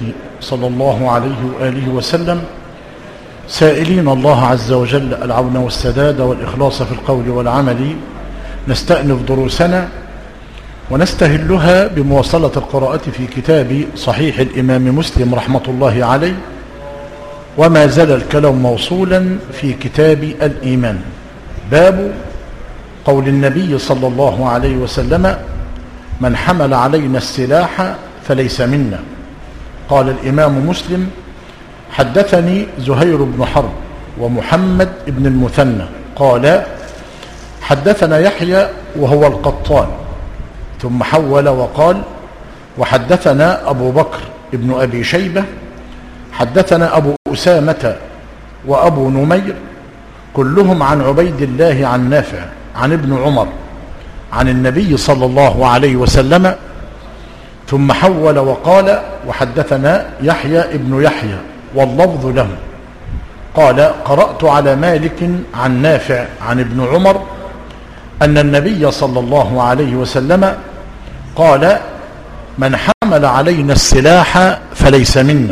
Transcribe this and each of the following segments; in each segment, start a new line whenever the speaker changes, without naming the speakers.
النبي صلى الله عليه وآله وسلم، سائلين الله عز وجل العون والسداد والإخلاص في القول والعمل، نستأنف دروسنا ونستهلها بمواصلة القراءة في كتاب صحيح الإمام مسلم رحمة الله عليه، وما زال الكلام موصولا في كتاب الإيمان. باب قول النبي صلى الله عليه وسلم: من حمل علينا السلاح فليس منا. قال الإمام مسلم: حدثني زهير بن حرب ومحمد بن المثنى قال: حدثنا يحيى وهو القطان، ثم حول وقال: وحدثنا أبو بكر ابن أبي شيبة، حدثنا أبو أسامة وأبو نمير، كلهم عن عبيد الله عن نافع عن ابن عمر عن النبي صلى الله عليه وسلم. ثم حول وقال: وحدثنا يحيى ابن يحيى واللفظ له قال: قرأت على مالك عن نافع عن ابن عمر أن النبي صلى الله عليه وسلم قال: من حمل علينا السلاح فليس منا.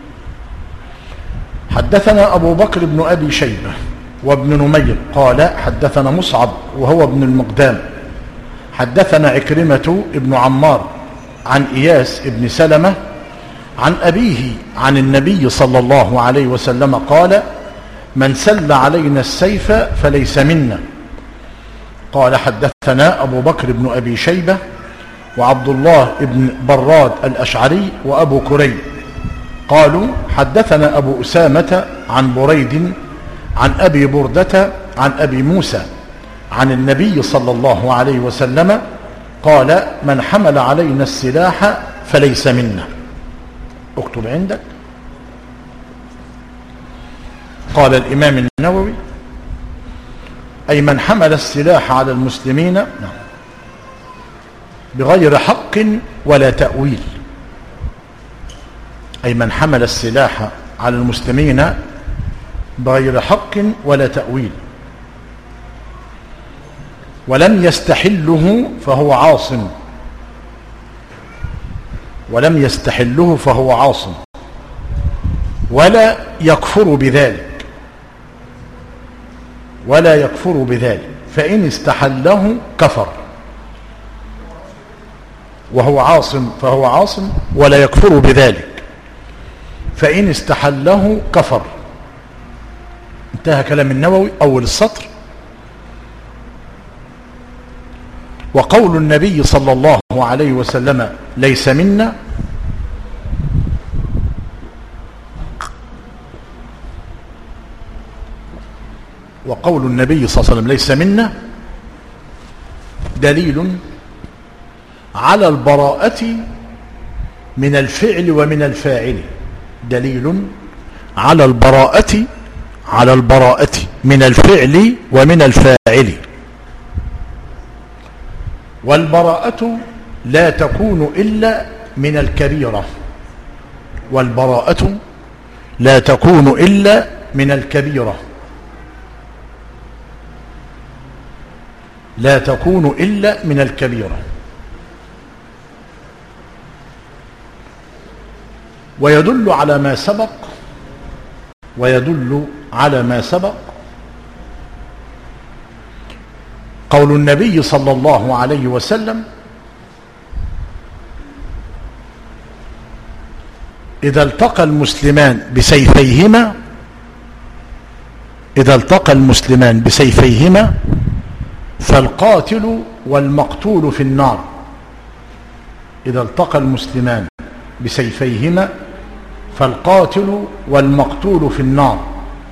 حدثنا أبو بكر بن أبي شيبة وابن نمير قال: حدثنا مصعب وهو ابن المقدام، حدثنا عكرمة ابن عمار عن إياس ابن سلمة عن أبيه عن النبي صلى الله عليه وسلم قال: من سل علينا السيف فليس منا. قال: حدثنا أبو بكر بن أبي شيبة وعبد الله بن براد الأشعري وأبو كريب قالوا: حدثنا أبو أسامة عن بريد عن أبي بردة عن أبي موسى عن النبي صلى الله عليه وسلم قال: من حمل علينا السلاح فليس منا. اكتب عندك. قال الإمام النووي: أي من حمل السلاح على المسلمين بغير حق ولا تأويل. أي من حمل السلاح على المسلمين بغير حق ولا تأويل، ولم يستحله فهو عاصم، ولم يستحله فهو عاصم، ولا يكفر بذلك، ولا يكفر بذلك، فإن استحله كفر، وهو عاصم فهو عاصم ولا يكفر بذلك، فإن استحله كفر. انتهى كلام النووي أول السطر. وقول النبي صلى الله عليه وسلم: ليس منا، وقول النبي صلى الله عليه وسلم ليس منا دليل على البراءة من الفعل ومن الفاعل، دليل على البراءة من الفعل ومن الفاعل. والبراءة لا تكون إلا من الكبيرة، والبراءة لا تكون إلا من الكبيرة، لا تكون إلا من الكبيرة. ويدل على ما سبق، ويدل على ما سبق قول النبي صلى الله عليه وسلم: إذا التقى المسلمان بسيفيهما، إذا التقى المسلمان بسيفيهما فالقاتل والمقتول في النار. إذا التقى المسلمان بسيفيهما فالقاتل والمقتول في النار.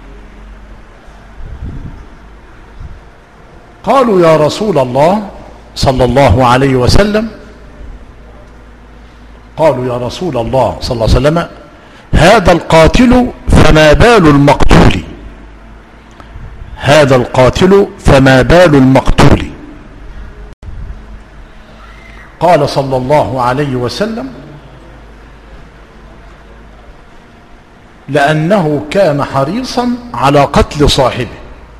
قالوا: يا رسول الله صلى الله عليه وسلم، قالوا: يا رسول الله صلى الله عليه وسلم، هذا القاتل فما بال المقتول، هذا القاتل فما بال المقتول. قال صلى الله عليه وسلم: لأنه كان حريصا على قتل صاحبه،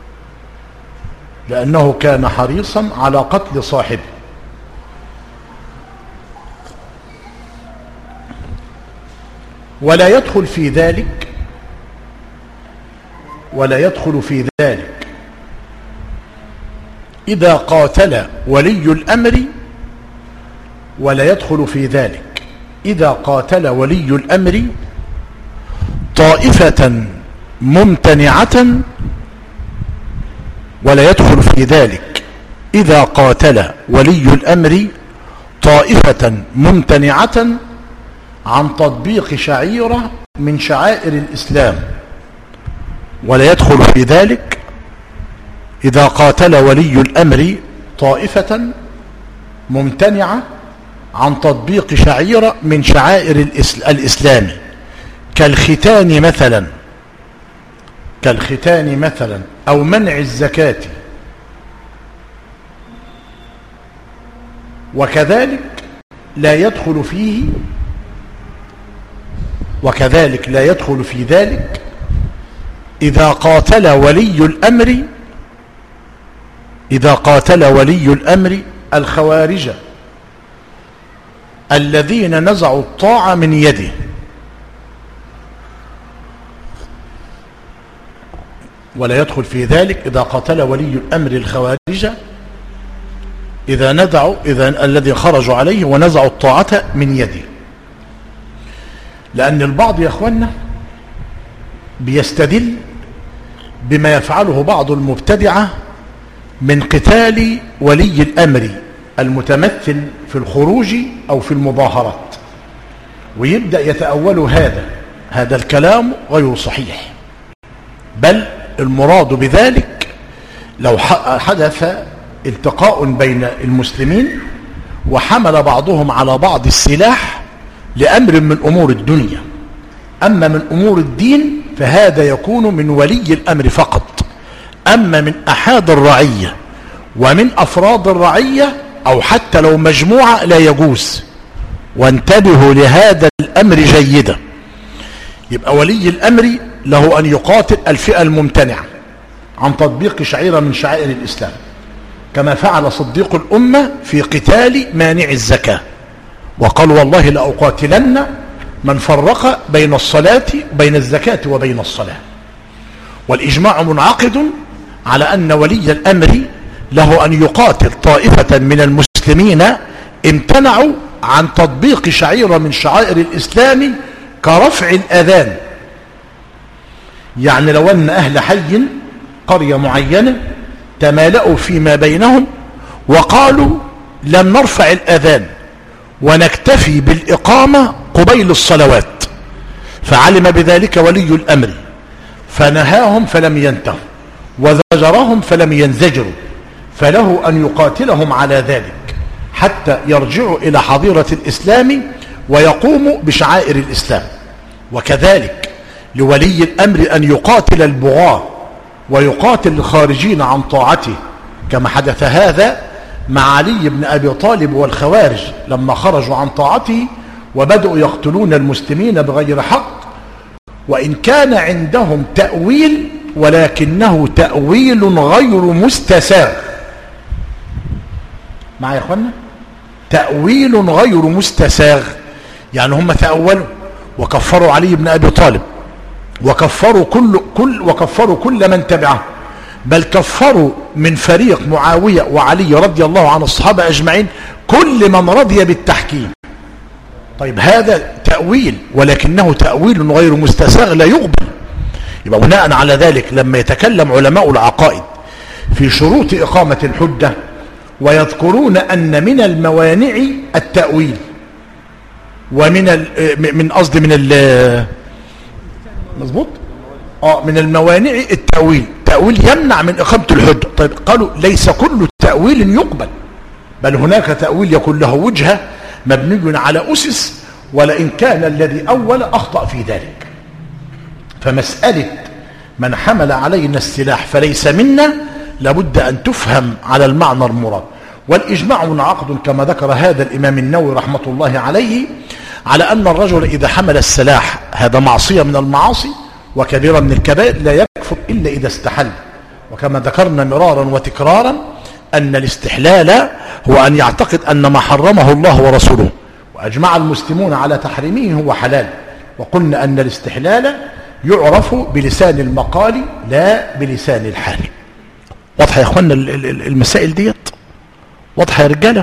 لأنه كان حريصا على قتل صاحبه. ولا يدخل في ذلك إذا قاتل ولي الأمر، ولا يدخل في ذلك إذا قاتل ولي الأمر طائفة ممتنعة، ولا يدخل في ذلك إذا قاتل ولي الأمر طائفة ممتنعة عن تطبيق شعيرة من شعائر الإسلام. ولا يدخل في ذلك إذا قاتل ولي الأمر طائفة ممتنعة عن تطبيق شعيرة من شعائر الإسلام كالختان مثلا أو منع الزكاة. وكذلك لا يدخل في ذلك إذا قاتل ولي الأمر الخوارج الذين نزعوا الطاعة من يده. ولا يدخل في ذلك إذا قاتل ولي الأمر الخوارج الذي خرجوا عليه ونزعوا الطاعة من يده. لأن البعض يا أخوانا بيستدل بما يفعله بعض المبتدعة من قتال ولي الأمر المتمثل في الخروج أو في المظاهرات، ويبدأ يتأول هذا الكلام غير صحيح، بل المراد بذلك لو حدث التقاء بين المسلمين وحمل بعضهم على بعض السلاح لأمر من أمور الدنيا. أما من أمور الدين فهذا يكون من ولي الأمر فقط. أما من أحد الرعية ومن أفراد الرعية أو حتى لو مجموعة لا يجوز. وانتبهوا لهذا الأمر جيدا. يبقى ولي الأمر له أن يقاتل الفئة الممتنعة عن تطبيق شعيرة من شعائر الإسلام، كما فعل صديق الأمة في قتال مانع الزكاة، وقال والله لأقاتلن من فرق بين الزكاة وبين الصلاة. والإجماع منعقد على أن ولي الأمر له أن يقاتل طائفة من المسلمين امتنعوا عن تطبيق شعيرة من شعائر الإسلام كرفع الأذان. يعني لو أن أهل حي قرية معينة تمالأوا فيما بينهم وقالوا لن نرفع الأذان ونكتفي بالإقامة قبيل الصلوات، فعلم بذلك ولي الأمر فنهاهم فلم ينتهوا وزجرهم فلم ينزجروا، فله أن يقاتلهم على ذلك حتى يرجعوا إلى حظيرة الإسلام ويقوموا بشعائر الإسلام. وكذلك لولي الأمر أن يقاتل البغاة ويقاتل الخارجين عن طاعته، كما حدث هذا مع علي بن أبي طالب والخوارج لما خرجوا عن طاعته وبدأوا يقتلون المسلمين بغير حق، وإن كان عندهم تأويل ولكنه تأويل غير مستساغ. معي يا أخوانا؟ تأويل غير مستساغ، يعني هم تأولوا وكفروا علي بن أبي طالب وكفروا كل من تبعه، بل كفروا من فريق معاوية وعلي رضي الله عن الصحابة أجمعين كل من رضي بالتحكيم. طيب هذا تأويل ولكنه تأويل غير مستساغ لا يقبل. يبقى بناء على ذلك لما يتكلم علماء العقائد في شروط إقامة الحجة ويذكرون أن من الموانع التأويل ومن مظبوط من الموانع التأويل، تأويل يمنع من إقامة الحجة. طيب قالوا ليس كل تأويل يقبل، بل هناك تأويل يكون له وجهة مبني على أسس، ولئن كان الذي أول أخطأ في ذلك. فمسألة من حمل علينا السلاح فليس منا لابد أن تفهم على المعنى المراد. والإجماع منعقد كما ذكر هذا الإمام النووي رحمة الله عليه على أن الرجل إذا حمل السلاح هذا معصية من المعاصي وكبيرة من الكبائر لا يكفر إلا إذا استحل. وكما ذكرنا مرارا وتكرارا أن الاستحلال هو أن يعتقد أن ما حرمه الله ورسوله وأجمع المسلمون على تحريمه هو حلال، وقلنا أن الاستحلال يعرف بلسان المقال لا بلسان الحال. واضحة يا اخوانا المسائل ديت؟ واضحة يا رجالة؟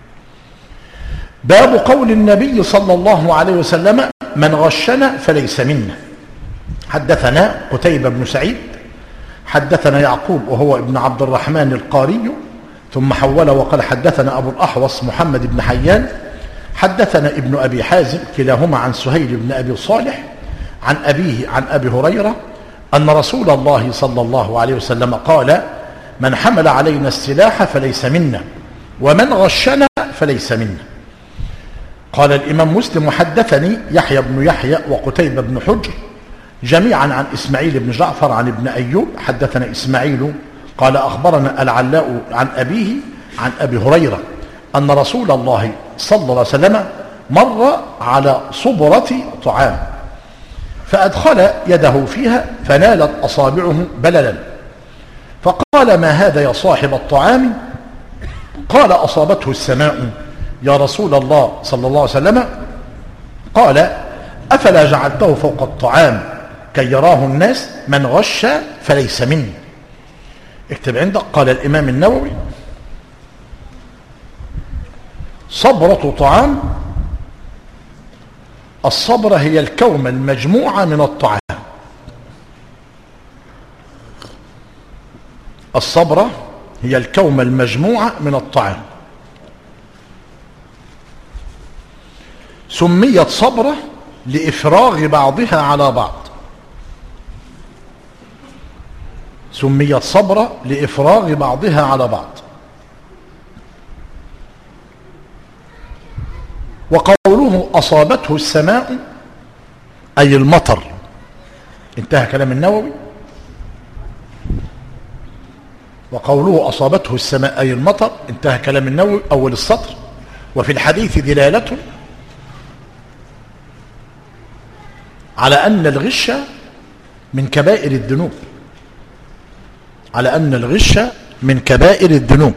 باب قول النبي صلى الله عليه وسلم: من غشنا فليس منا. حدثنا قتيبة بن سعيد حدثنا يعقوب وهو ابن عبد الرحمن القاري ثم حول وقال حدثنا أبو الأحوص محمد بن حيان حدثنا ابن أبي حازم كلاهما عن سهيل بن أبي صالح عن أبيه عن أبي هريرة أن رسول الله صلى الله عليه وسلم قال: من حمل علينا السلاح فليس منا ومن غشنا فليس منا. قال الإمام مسلم: وحدثني يحيى بن يحيى وقتيبة بن حجر جميعا عن إسماعيل بن جعفر عن ابن أيوب حدثنا إسماعيل قال أخبرنا العلاء عن أبيه عن أبي هريرة أن رسول الله صلى الله عليه وسلم مر على صبرة طعام فأدخل يده فيها فنالت أصابعه بللا فقال: ما هذا يا صاحب الطعام؟ قال: أصابته السماء يا رسول الله صلى الله عليه وسلم. قال: أفلا جعلته فوق الطعام كي يراه الناس؟ من غش فليس مني. اكتب عندك. قال الإمام النووي: صبرة طعام، الصبرة هي الكومة المجموعة من الطعام. الصبرة هي الكومة المجموعة من الطعام. سميت صبرة لإفراغ بعضها على بعض. سميت صبرة لإفراغ بعضها على بعض. وقوله أصابته السماء أي المطر. انتهى كلام النووي. وقوله أصابته السماء أي المطر انتهى كلام النووي أول السطر. وفي الحديث دلالة على أن الغش من كبائر الذنوب. على أن الغش من كبائر الذنوب.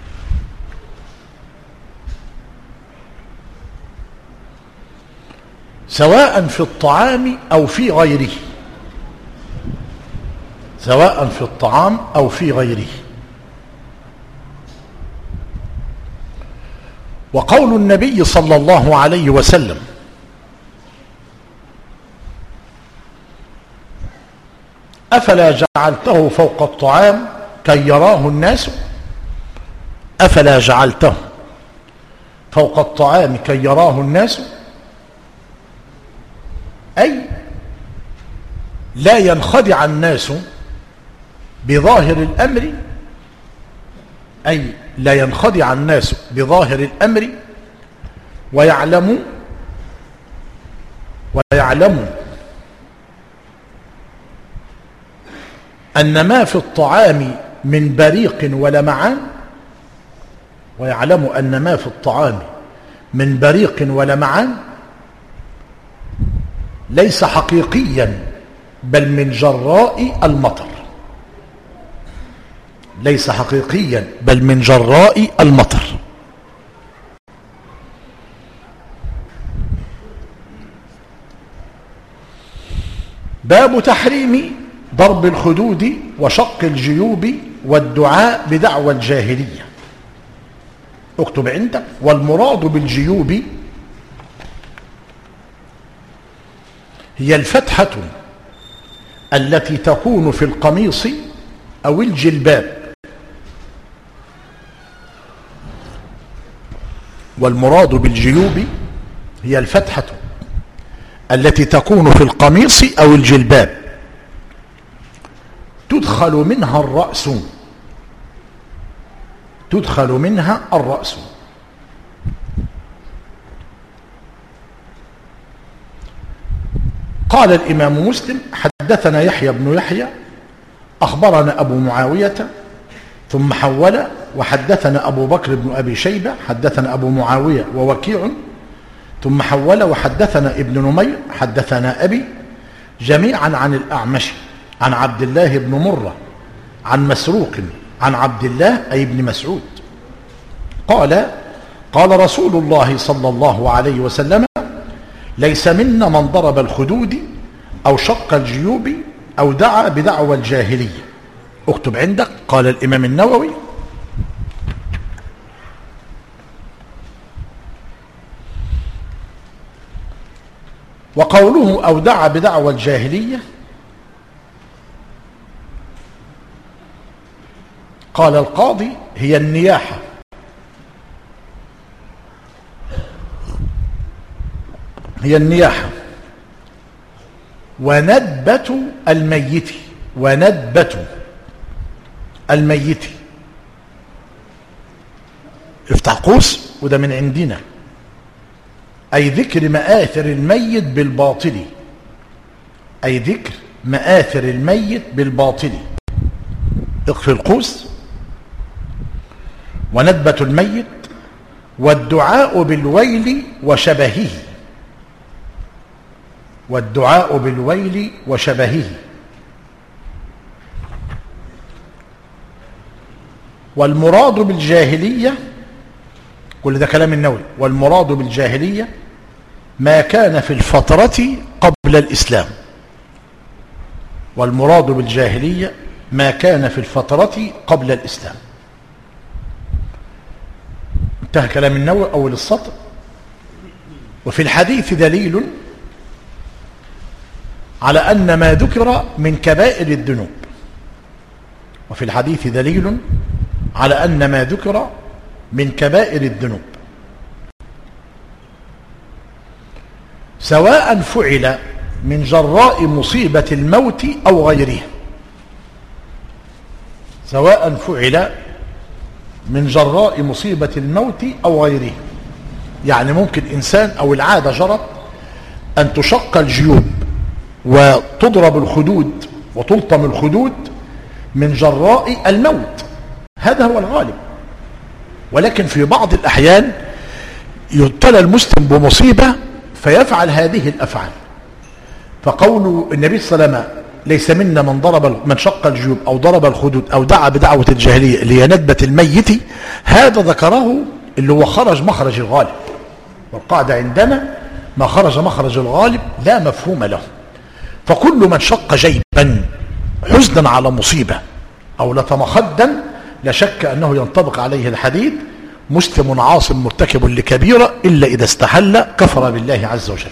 سواء في الطعام أو في غيره. سواء في الطعام أو في غيره. وقول النبي صلى الله عليه وسلم: أفلا جعلته فوق الطعام كي يراه الناس؟ أفلا جعلته فوق الطعام كي يراه الناس، أي لا ينخدع الناس بظاهر الأمر، أي لا ينخدع الناس بظاهر الأمر ويعلموا أن ما في الطعام من بريق ولمعان، ويعلم أن ما في الطعام من بريق ولمعان ليس حقيقيا بل من جراء المطر. ليس حقيقيا بل من جراء المطر. باب تحريم ضرب الخدود وشق الجيوب والدعاء بدعوى الجاهلية. اكتب عندك. والمراد بالجيوب هي الفتحة التي تكون في القميص أو الجلباب. والمراد بالجيوب هي الفتحة التي تكون في القميص أو الجلباب تدخل منها الرأس. تدخل منها الرأس. قال الإمام مسلم: حدثنا يحيى بن يحيى أخبرنا أبو معاوية ثم حول وحدثنا أبو بكر بن أبي شيبة حدثنا أبو معاوية ووكيع ثم حول وحدثنا ابن نمير حدثنا أبي جميعا عن الأعمش عن عبد الله بن مرة عن مسروق عن عبد الله أي ابن مسعود قال: قال رسول الله صلى الله عليه وسلم: ليس منا من ضرب الخدود أو شق الجيوب أو دعا بدعوى الجاهلية. اكتب عندك قال الإمام النووي: وقوله أو دعا بدعوى الجاهلية قال القاضي هي النياحة وندبة الميت افتح قوس وده من عندنا، أي ذكر مآثر الميت بالباطل، اقفل القوس. وندبة الميت والدعاء بالويل وشبهه والمراد بالجاهلية، كل ده كلام النووي، والمراد بالجاهلية ما كان في الفترة قبل الإسلام. انتهى كلام النووي أول السطر. وفي الحديث دليل على أن ما ذكر من كبائر الذنوب، سواء فعل من جراء مصيبة الموت أو غيرها، يعني ممكن إنسان أو العادة جرت أن تشق الجيوب وتضرب الخدود وتلطم الخدود من جراء الموت، هذا هو الغالب. ولكن في بعض الأحيان يبتلى المسلم بمصيبة فيفعل هذه الأفعال، فقول النبي صلى الله عليه وسلم ليس منا من شق الجيوب أو ضرب الخدود أو دعا بدعوة الجاهلية اللي هي ندبة الميت، هذا ذكره اللي هو خرج مخرج الغالب، والقاعدة عندنا ما خرج مخرج الغالب لا مفهوم له. فكل من شق جيبا حزنا على مصيبة أو لطم خدا لا شك أنه ينطبق عليه الحديث: مسلم عاصم مرتكب لكبيرة إلا إذا استحل كفر بالله عز وجل.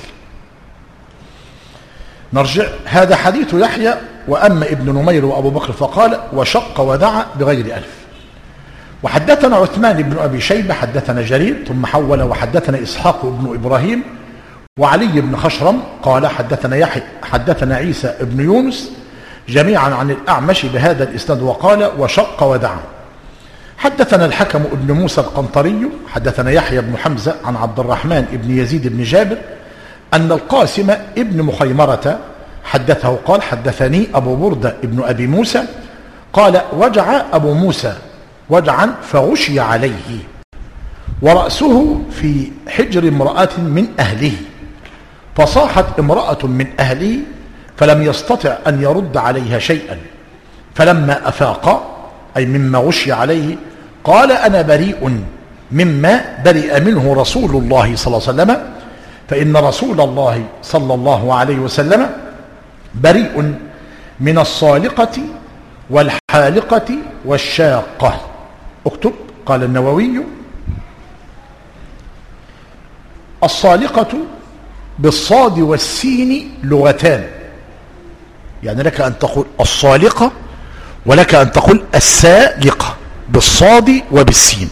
نرجع، هذا حديث يحيى. وأما ابن نمير وأبو بكر فقال: وشق ودعا بغير ألف. وحدثنا عثمان بن أبي شيبة حدثنا جرير ثم حول وحدثنا إسحاق بن إبراهيم وعلي بن خشرم قال حدثنا يحيى حدثنا عيسى بن يونس جميعا عن الأعمش بهذا الإسناد وقال: وشق ودعا. حدثنا الحكم بن موسى القنطري حدثنا يحيى بن حمزة عن عبد الرحمن بن يزيد بن جابر أن القاسم ابن مخيمرة حدثه قال: حدثني أبو بردة ابن أبي موسى قال: وجع أبو موسى وجعا فغشي عليه ورأسه في حجر امرأة من أهله، فصاحت امرأة من أهله فلم يستطع أن يرد عليها شيئا، فلما أفاق أي مما غشي عليه قال: أنا بريء مما برئ منه رسول الله صلى الله عليه وسلم، فإن رسول الله صلى الله عليه وسلم بريء من الصالقة والحالقة والشاقة. اكتب. قال النووي: الصالقة بالصاد والسين لغتان، يعني لك أن تقول الصالقة ولك أن تقول السالقة بالصاد وبالسين.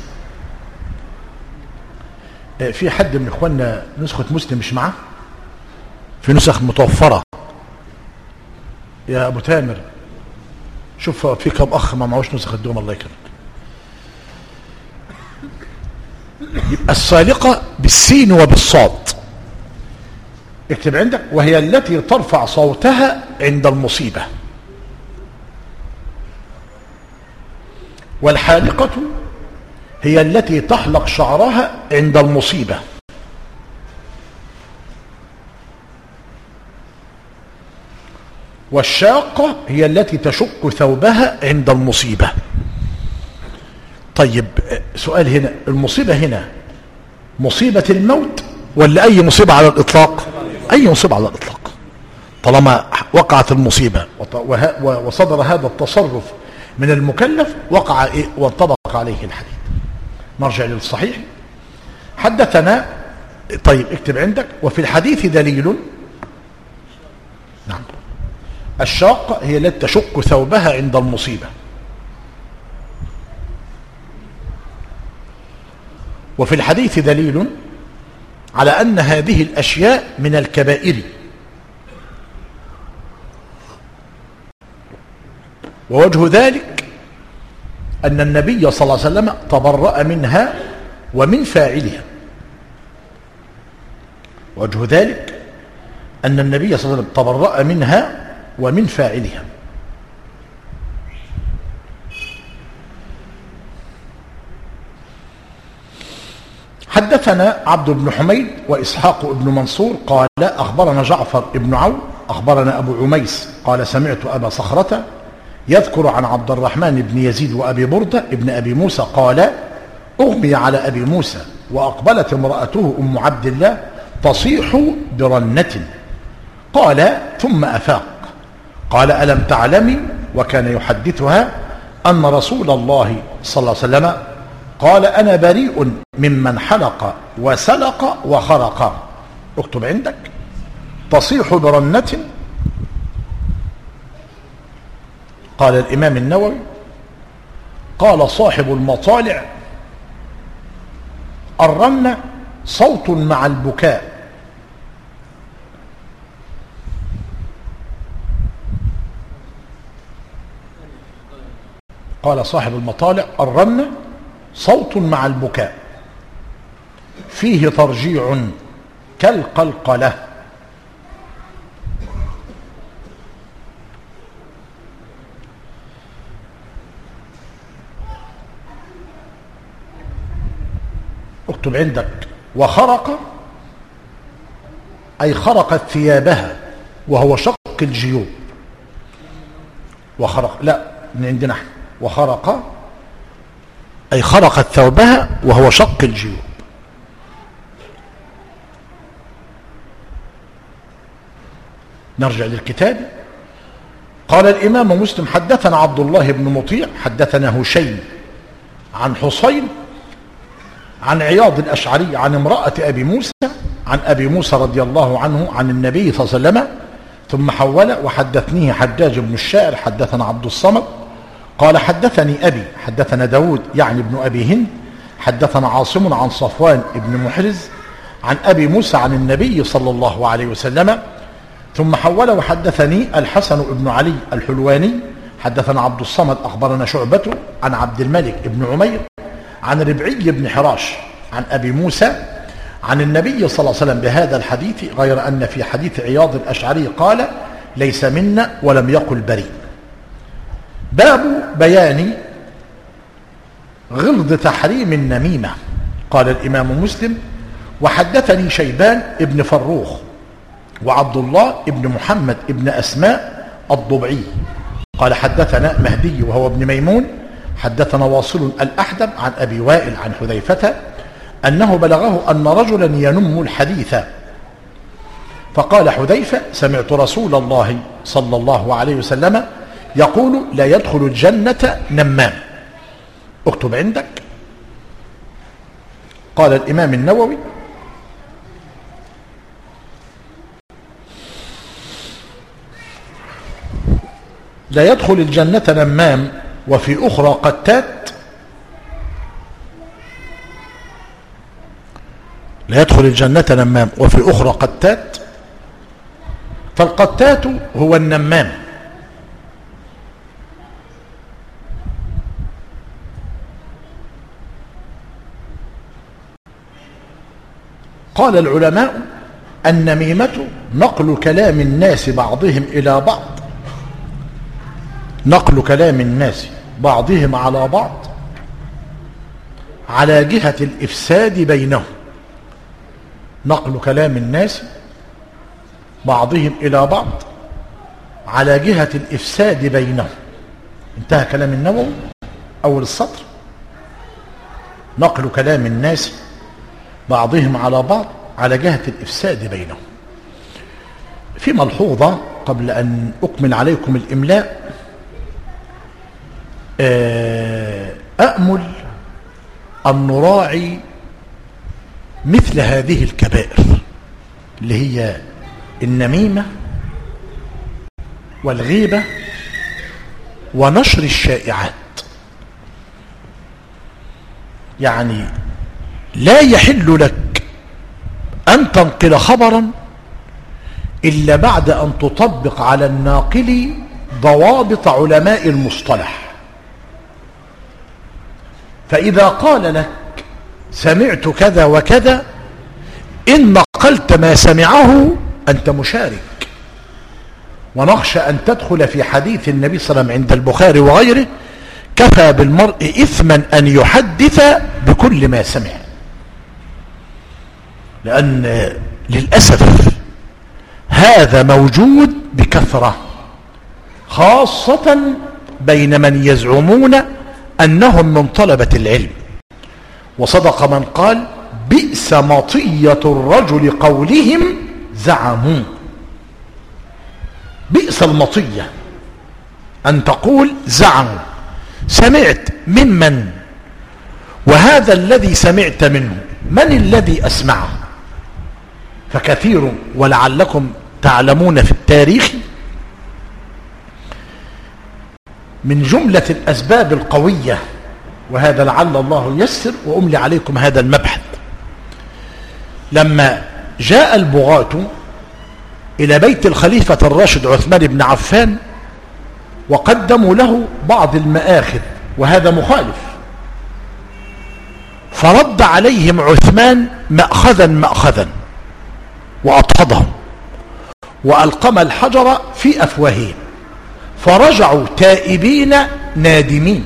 في حد من إخواننا نسخة مسلم مش معاه؟ في نسخ متوفرة يا أبو تامر، شوف في كم أخ ما معوش نسخة دوم، الله يكرمك. يبقى السالقة بالسين وبالصاد، اكتب عندك، وهي التي ترفع صوتها عند المصيبة. والحالقة هي التي تحلق شعرها عند المصيبة. والشاقة هي التي تشق ثوبها عند المصيبة. طيب سؤال هنا، المصيبة هنا مصيبة الموت ولا أي مصيبة على الإطلاق؟ أي مصيبة على الإطلاق، طالما وقعت المصيبة وصدر هذا التصرف من المكلف وقع وانطبق عليه الحديث. نرجع للصحيح. حدثنا، طيب اكتب عندك: وفي الحديث دليل. نعم، الشاقة هي التي تشق ثوبها عند المصيبة. وفي الحديث دليل على أن هذه الأشياء من الكبائر، ووجه ذلك أن النبي صلى الله عليه وسلم تبرأ منها ومن فاعلها. وجه ذلك أن النبي صلى الله عليه وسلم تبرأ منها ومن فاعلها. حدثنا عبد بن حميد وإسحاق بن منصور قال أخبرنا جعفر بن عون أخبرنا أبو عميس قال سمعت أبا صخرة يذكر عن عبد الرحمن بن يزيد وأبي بردة ابن أبي موسى قال أغمي على أبي موسى وأقبلت امرأته أم عبد الله تصيح برنة، قال ثم أفاق، قال ألم تعلمي؟ وكان يحدثها أن رسول الله صلى الله عليه وسلم قال أنا بريء ممن حلق وسلق وخرق. اكتب عندك: تصيح برنة. قال الإمام النووي قال صاحب المطالع: الرنة صوت مع البكاء. قال صاحب المطالع: الرنة صوت مع البكاء فيه ترجيع كالقلقلة. اكتب عندك: وخرق أي خرقت ثيابها وهو شق الجيوب. وخرق لا من عندنا احنا، وخرق أي خرقت ثوبها وهو شق الجيوب. نرجع للكتاب. قال الإمام مسلم حدثنا عبد الله بن مطيع حدثنا هشيم عن حصين عن عياض الأشعري عن امرأة أبي موسى عن أبي موسى رضي الله عنه عن النبي صلى الله عليه وسلم، ثم حول: وحدثنيه حجاج بن الشاعر حدثنا عبد الصمد قال حدثني أبي حدثنا داود يعني ابن أبي هند حدثنا عاصم عن صفوان بن محرز عن أبي موسى عن النبي صلى الله عليه وسلم، ثم حول: وحدثني الحسن بن علي الحلواني حدثنا عبد الصمد أخبرنا شعبة عن عبد الملك بن عمير عن ربعي بن حراش عن أبي موسى عن النبي صلى الله عليه وسلم بهذا الحديث، غير أن في حديث عياض الأشعري قال ليس منا ولم يقل بريء. باب بيان غلظ تحريم النميمة. قال الإمام مسلم: وحدثني شيبان ابن فروخ وعبد الله ابن محمد ابن أسماء الضبعي قال حدثنا مهدي وهو ابن ميمون حدثنا واصل الأحدب عن أبي وائل عن حذيفة أنه بلغه أن رجلا ينم الحديث، فقال حذيفة: سمعت رسول الله صلى الله عليه وسلم يقول لا يدخل الجنة نمام. اكتب عندك. قال الإمام النووي: لا يدخل الجنة نمام، وفي أخرى قتات. لا يدخل الجنة نمام وفي أخرى قتات. فالقتات هو النمام. قال العلماء: النميمة نقل كلام الناس بعضهم إلى بعض، نقل كلام الناس بعضهم على بعض على جهة الإفساد بينهم. نقل كلام الناس بعضهم إلى بعض على جهة الإفساد بينهم. انتهى كلام النووي أول السطر. نقل كلام الناس بعضهم على بعض على جهة الإفساد بينهم. في ملحوظة قبل أن أكمل عليكم الإملاء. أأمل أن نراعي مثل هذه الكبائر اللي هي النميمة والغيبة ونشر الشائعات. يعني لا يحل لك أن تنقل خبرا إلا بعد أن تطبق على الناقل ضوابط علماء المصطلح. فإذا قال لك سمعت كذا وكذا، إن نقلت ما سمعه أنت مشارك، ونخشى أن تدخل في حديث النبي صلى الله عليه وسلم عند البخاري وغيره: كفى بالمرء إثما أن يحدث بكل ما سمع. لأن للأسف هذا موجود بكثرة، خاصة بين من يزعمون أنهم من طلبة العلم. وصدق من قال: بئس مطية الرجل قولهم زعموا. بئس المطية أن تقول زعموا. سمعت ممن؟ وهذا الذي سمعت منه من الذي أسمعه؟ فكثير، ولعلكم تعلمون في التاريخ، من جملة الأسباب القوية، وهذا لعل الله ييسر وأملي عليكم هذا المبحث، لما جاء البغاة إلى بيت الخليفة الراشد عثمان بن عفان وقدموا له بعض المآخذ، وهذا مخالف، فرد عليهم عثمان مأخذا وأطردهم وألقم الحجر في أفواههم، فرجعوا تائبين نادمين.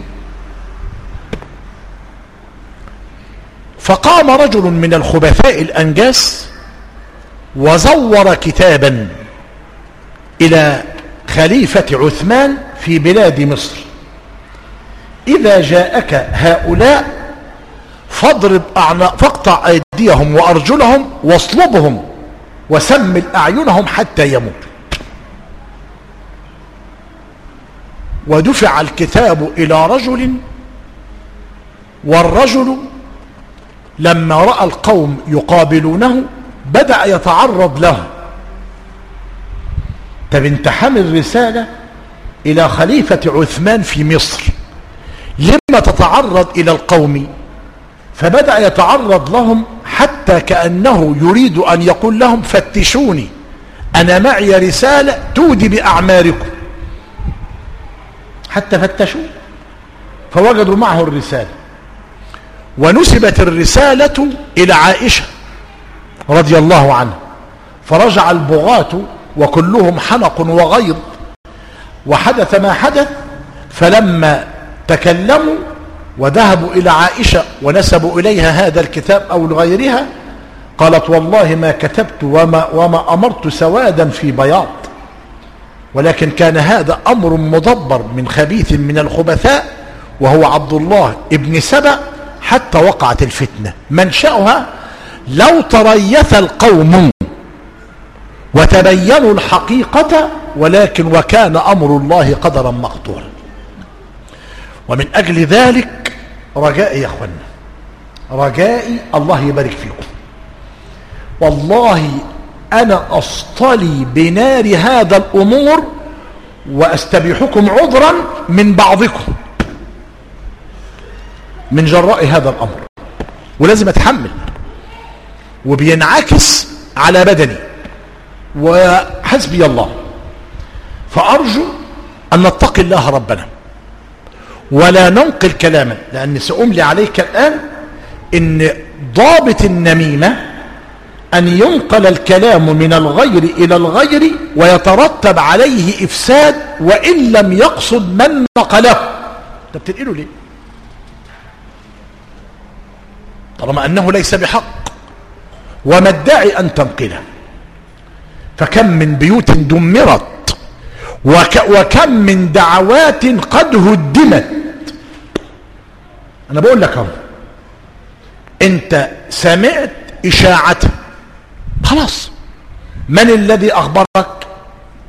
فقام رجل من الخبثاء الأنجاس وزور كتابا إلى خليفة عثمان في بلاد مصر: إذا جاءك هؤلاء فاقطع أيديهم وأرجلهم واصلبهم وسمل أعينهم حتى يموتوا. ودفع الكتاب إلى رجل، والرجل لما رأى القوم يقابلونه بدأ يتعرض له. طب انت حامل رسالة إلى خليفة عثمان في مصر، لما تتعرض إلى القوم؟ فبدأ يتعرض لهم حتى كأنه يريد أن يقول لهم: فتشوني، أنا معي رسالة تودي بأعماركم. حتى فتشوا فوجدوا معه الرسالة، ونسبت الرسالة إلى عائشة رضي الله عنها. فرجع البغاة وكلهم حنق وغيظ، وحدث ما حدث. فلما تكلموا وذهبوا إلى عائشة ونسبوا إليها هذا الكتاب أو لغيرها، قالت: والله ما كتبت وما أمرت سوادا في بياض، ولكن كان هذا أمر مدبر من خبيث من الخبثاء وهو عبد الله ابن سبأ، حتى وقعت الفتنة. منشأها لو تريث القوم وتبينوا الحقيقة، ولكن وكان أمر الله قدرا مقدورا. ومن أجل ذلك رجائي يا أخوانا، رجائي الله يبارك فيكم، والله أنا أصطلي بنار هذا الأمور وأستبيحكم عذرا من بعضكم من جراء هذا الأمر، ولازم أتحمل، وبينعكس على بدني، وحسبي الله. فأرجو أن نتقي الله ربنا ولا ننقل كلاما، لأن سأملي عليك الآن إن ضابط النميمة أن ينقل الكلام من الغير إلى الغير ويترتب عليه إفساد وإن لم يقصد من نقله. أنت بتنقله ليه؟ طالما أنه ليس بحق، وما ادعي أن تنقله. فكم من بيوت دمرت، وكم من دعوات قد هدمت. أنا بقول لك اهو، أنت سمعت إشاعته، خلاص، من الذي أخبرك؟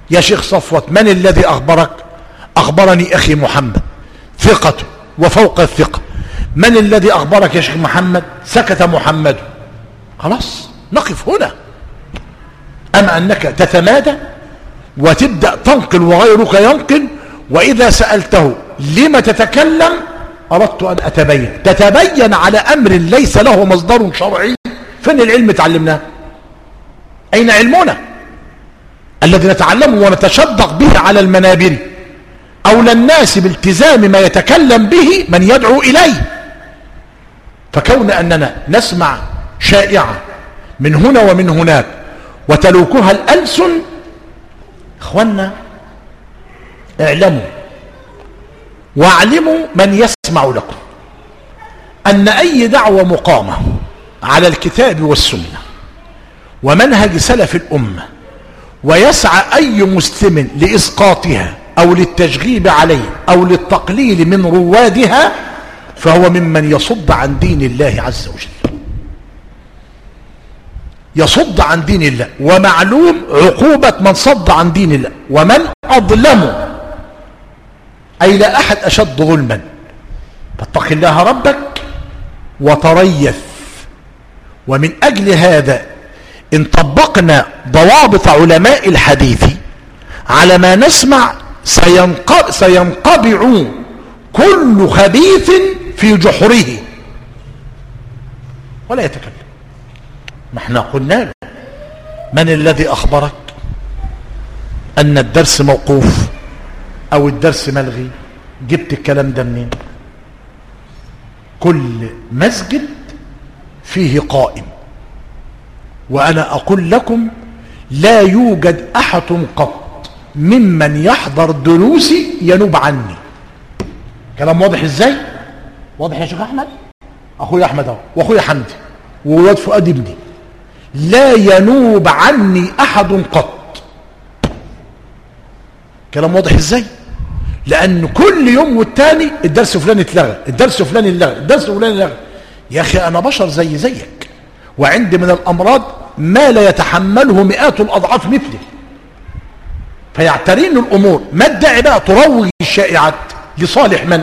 يا شيخ صفوت من الذي أخبرك؟ أخبرني أخي محمد ثقته وفوق الثقة. من الذي أخبرك يا شيخ محمد؟ سكت محمد. خلاص نقف هنا. أما أنك تتمادى وتبدأ تنقل وغيرك ينقل، وإذا سألته لما تتكلم أردت أن أتبين، تتبين على أمر ليس له مصدر شرعي. فين العلم تعلمناه؟ أين علمنا الذي نتعلمه ونتشدق به على المنابر؟ أولى الناس بالتزام ما يتكلم به من يدعو إليه. فكون أننا نسمع شائعة من هنا ومن هناك وتلوكها الألسن، إخوانا اعلموا واعلموا من يسمع لكم أن أي دعوة مقامة على الكتاب والسنة ومنهج سلف الأمة ويسعى أي مسلم لإسقاطها أو للتشغيب عليه أو للتقليل من روادها فهو ممن يصد عن دين الله عز وجل، يصد عن دين الله. ومعلوم عقوبة من صد عن دين الله، ومن أظلم، أي لا أحد أشد ظلما. فاتق الله ربك وتريث. ومن أجل هذا إن طبقنا ضوابط علماء الحديث على ما نسمع سينقبع كل خبيث في جحره ولا يتكلم. ما احنا قلنا له من الذي أخبرك أن الدرس موقوف أو الدرس ملغي؟ جبت الكلام ده منين؟ كل مسجد فيه قائم، وأنا أقول لكم لا يوجد أحد قط ممن يحضر دروسي ينوب عني. كلام واضح ازاي؟ واضح يا شيخ أحمد؟ أخوي أحمد أهو، وأخوي حمدي، وولاد فؤاد ابني. لا ينوب عني أحد قط. كلام واضح ازاي؟ لأن كل يوم والتاني الدرس فلان اتلغى، الدرس فلان اتلغى، الدرس فلان اتلغى. يا أخي أنا بشر زيك، وعندي من الأمراض ما لا يتحمله مئات الأضعاف مثلي. فيعترين الأمور. ما الداعي بقى تروج الشائعات لصالح من؟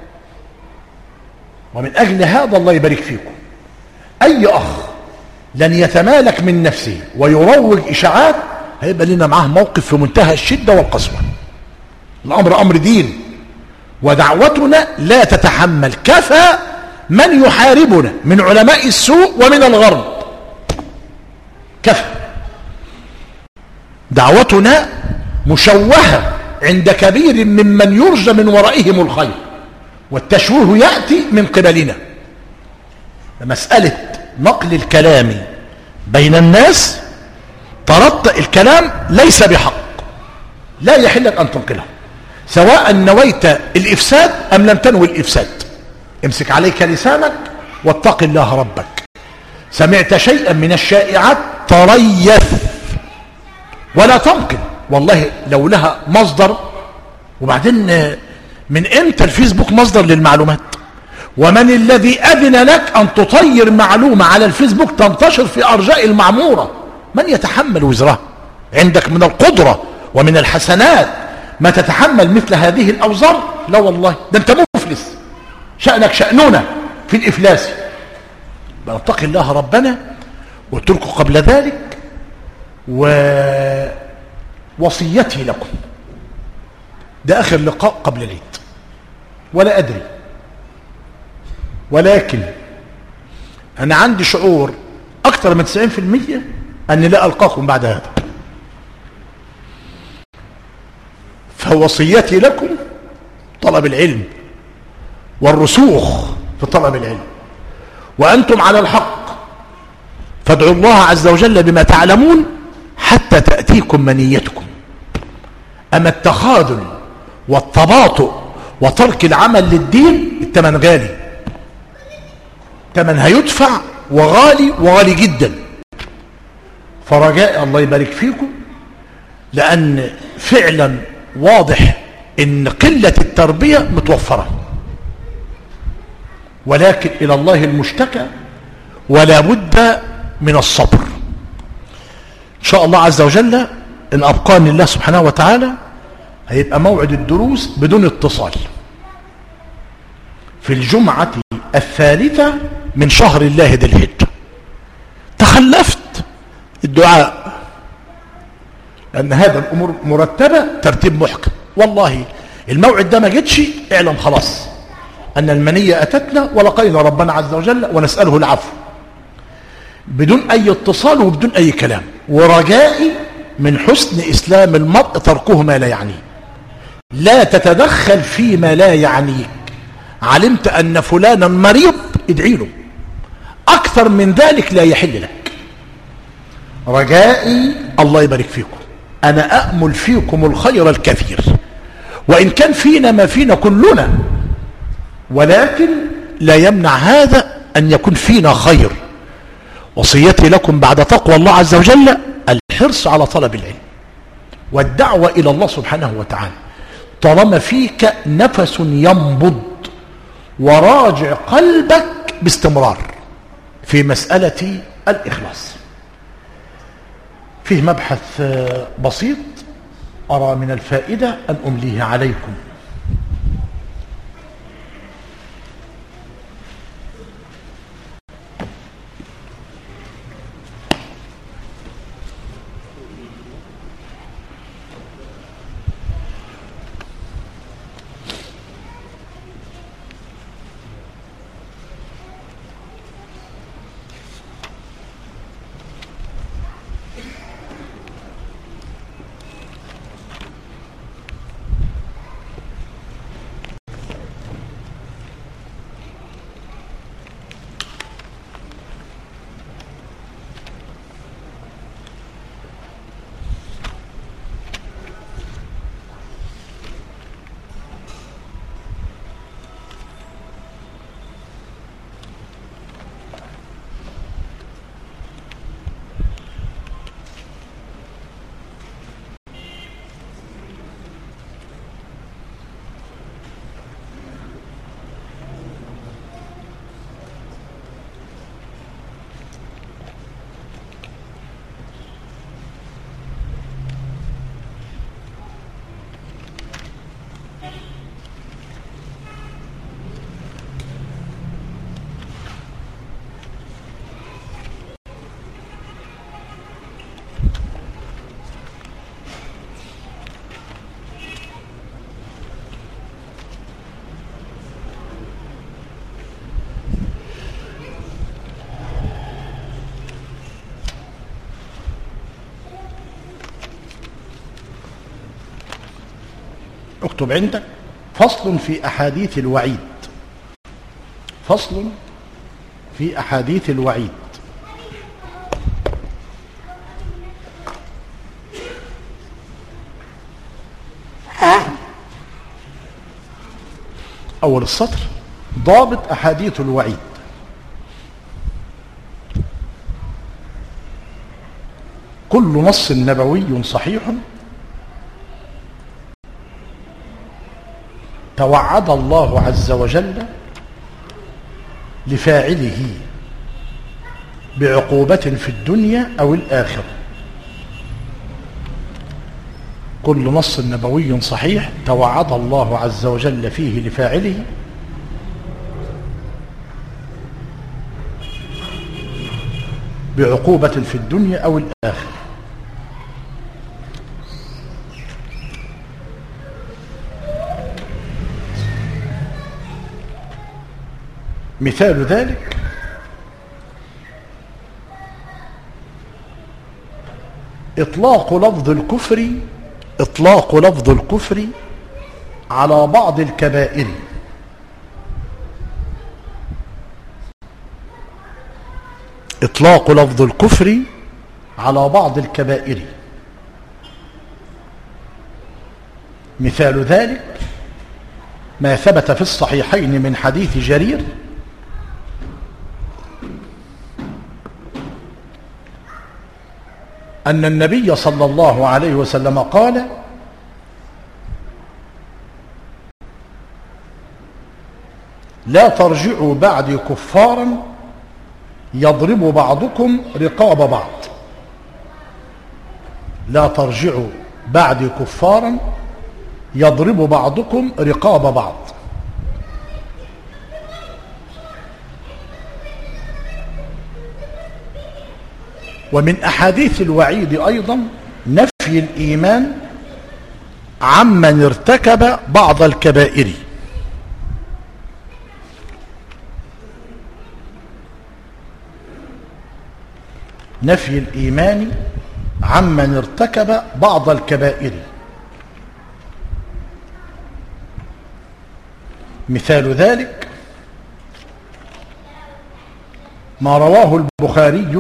ومن أجل هذا الله يبارك فيكم، أي أخ لن يتمالك من نفسه ويروج إشاعات هيبقى لنا معاه موقف في منتهى الشدة والقسوة. الأمر أمر دين، ودعوتنا لا تتحمل كفى من يحاربنا من علماء السوء ومن الغرب. كفى. دعوتنا مشوهة عند كبير ممن يرجى من ورائهم الخير، والتشويه يأتي من قبلنا. مسألة نقل الكلام بين الناس، ترى الكلام ليس بحق، لا يحل أن تنقله، سواء نويت الإفساد أم لم تنوي الإفساد. امسك عليك لسانك واتق الله ربك. سمعت شيئا من الشائعات تريث ولا تنقل. والله لو لها مصدر. وبعدين من امتى الفيسبوك مصدر للمعلومات؟ ومن الذي أذن لك أن تطير معلومة على الفيسبوك تنتشر في أرجاء المعمورة؟ من يتحمل وزرها؟ عندك من القدرة ومن الحسنات ما تتحمل مثل هذه الأوزار؟ لا والله، ده أنت مفلس، شأنك شأننا في الإفلاس. نتقي الله ربنا. واتركوا قبل ذلك ووصيتي لكم، ده آخر لقاء قبل العيد، ولا أدري، ولكن أنا عندي شعور أكثر من 90% أني لا ألقاكم بعد هذا. فوصيتي لكم طلب العلم والرسوخ في طلب العلم، وأنتم على الحق، فادعوا الله عز وجل بما تعلمون حتى تأتيكم منيتكم. أما التخاذل والتباطؤ وترك العمل للدين الثمن غالي، ثمن هيدفع وغالي جدا. فرجاء الله يبارك فيكم، لأن فعلا واضح ان قلة التربية متوفرة، ولكن الى الله المشتكى، ولا بد من الصبر. ان شاء الله عز وجل إن أبقاني الله سبحانه وتعالى هيبقى موعد الدروس بدون اتصال في الجمعة الثالثة من شهر الله ذي الحجة. تخلفت الدعاء لأن هذا الأمور مرتبة ترتيب محكم. والله الموعد ده ما جتش، اعلم خلاص أن المنية أتتنا ولقينا ربنا عز وجل ونسأله العفو بدون أي اتصال وبدون أي كلام. ورجائي من حسن إسلام المرء تركه ما لا يعنيه. لا تتدخل فيما لا يعنيك. علمت أن فلانا مريض ادعي له، أكثر من ذلك لا يحل لك. رجائي الله يبارك فيكم، أنا أأمل فيكم الخير الكثير، وإن كان فينا ما فينا كلنا، ولكن لا يمنع هذا أن يكون فينا خير. وصيتي لكم بعد تقوى الله عز وجل الحرص على طلب العلم والدعوة إلى الله سبحانه وتعالى طالما فيك نفس ينبض، وراجع قلبك باستمرار في مسألة الإخلاص. فيه مبحث بسيط أرى من الفائدة أن أمليه عليكم. اكتب عندك فصل في أحاديث الوعيد. فصل في أحاديث الوعيد. أول السطر ضابط أحاديث الوعيد. كل نص نبوي صحيح توعد الله عز وجل لفاعله بعقوبة في الدنيا أو الآخرة. كل نص نبوي صحيح توعد الله عز وجل فيه لفاعله بعقوبة في الدنيا أو الآخرة. مثال ذلك إطلاق لفظ الكفر على بعض الكبائر. إطلاق لفظ الكفر على بعض الكبائر. مثال ذلك ما ثبت في الصحيحين من حديث جرير أن النبي صلى الله عليه وسلم قال: لا ترجعوا بعدي كفارا يضرب بعضكم رقاب بعض. لا ترجعوا بعد كفارا يضرب بعضكم رقاب بعض. ومن أحاديث الوعيد أيضا نفي الإيمان عمن ارتكب بعض الكبائر. نفي الإيمان عمن ارتكب بعض الكبائر. مثال ذلك ما رواه البخاري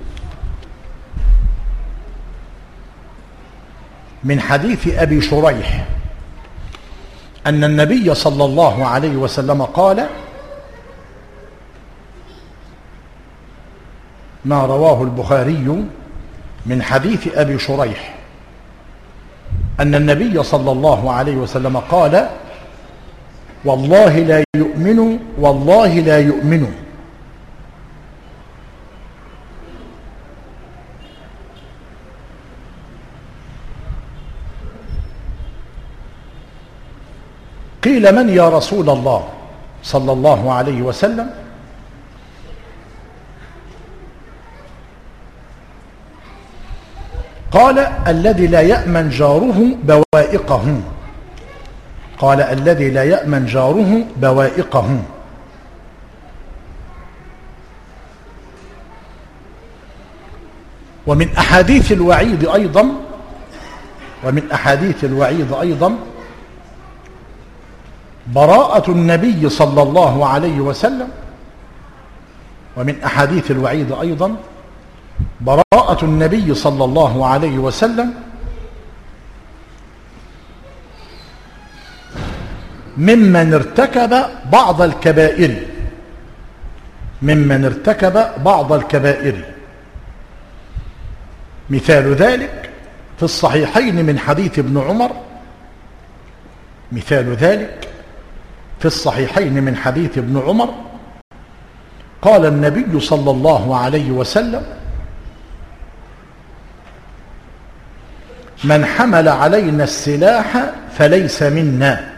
من حديث أبي شريح أن النبي صلى الله عليه وسلم قال، ما رواه البخاري من حديث أبي شريح أن النبي صلى الله عليه وسلم قال: والله لا يؤمن، والله لا يؤمن قيل: من يا رسول الله صلى الله عليه وسلم؟ قال: الذي لا يأمن جاره بوائقه. قال: الذي لا يأمن جاره بوائقه. ومن أحاديث الوعيد أيضا براءة النبي صلى الله عليه وسلم. ومن أحاديث الوعيد أيضا براءة النبي صلى الله عليه وسلم ممن ارتكب بعض الكبائر. ممن ارتكب بعض الكبائر. مثال ذلك في الصحيحين من حديث ابن عمر. مثال ذلك في الصحيحين من حديث ابن عمر قال النبي صلى الله عليه وسلم: من حمل علينا السلاح فليس منا.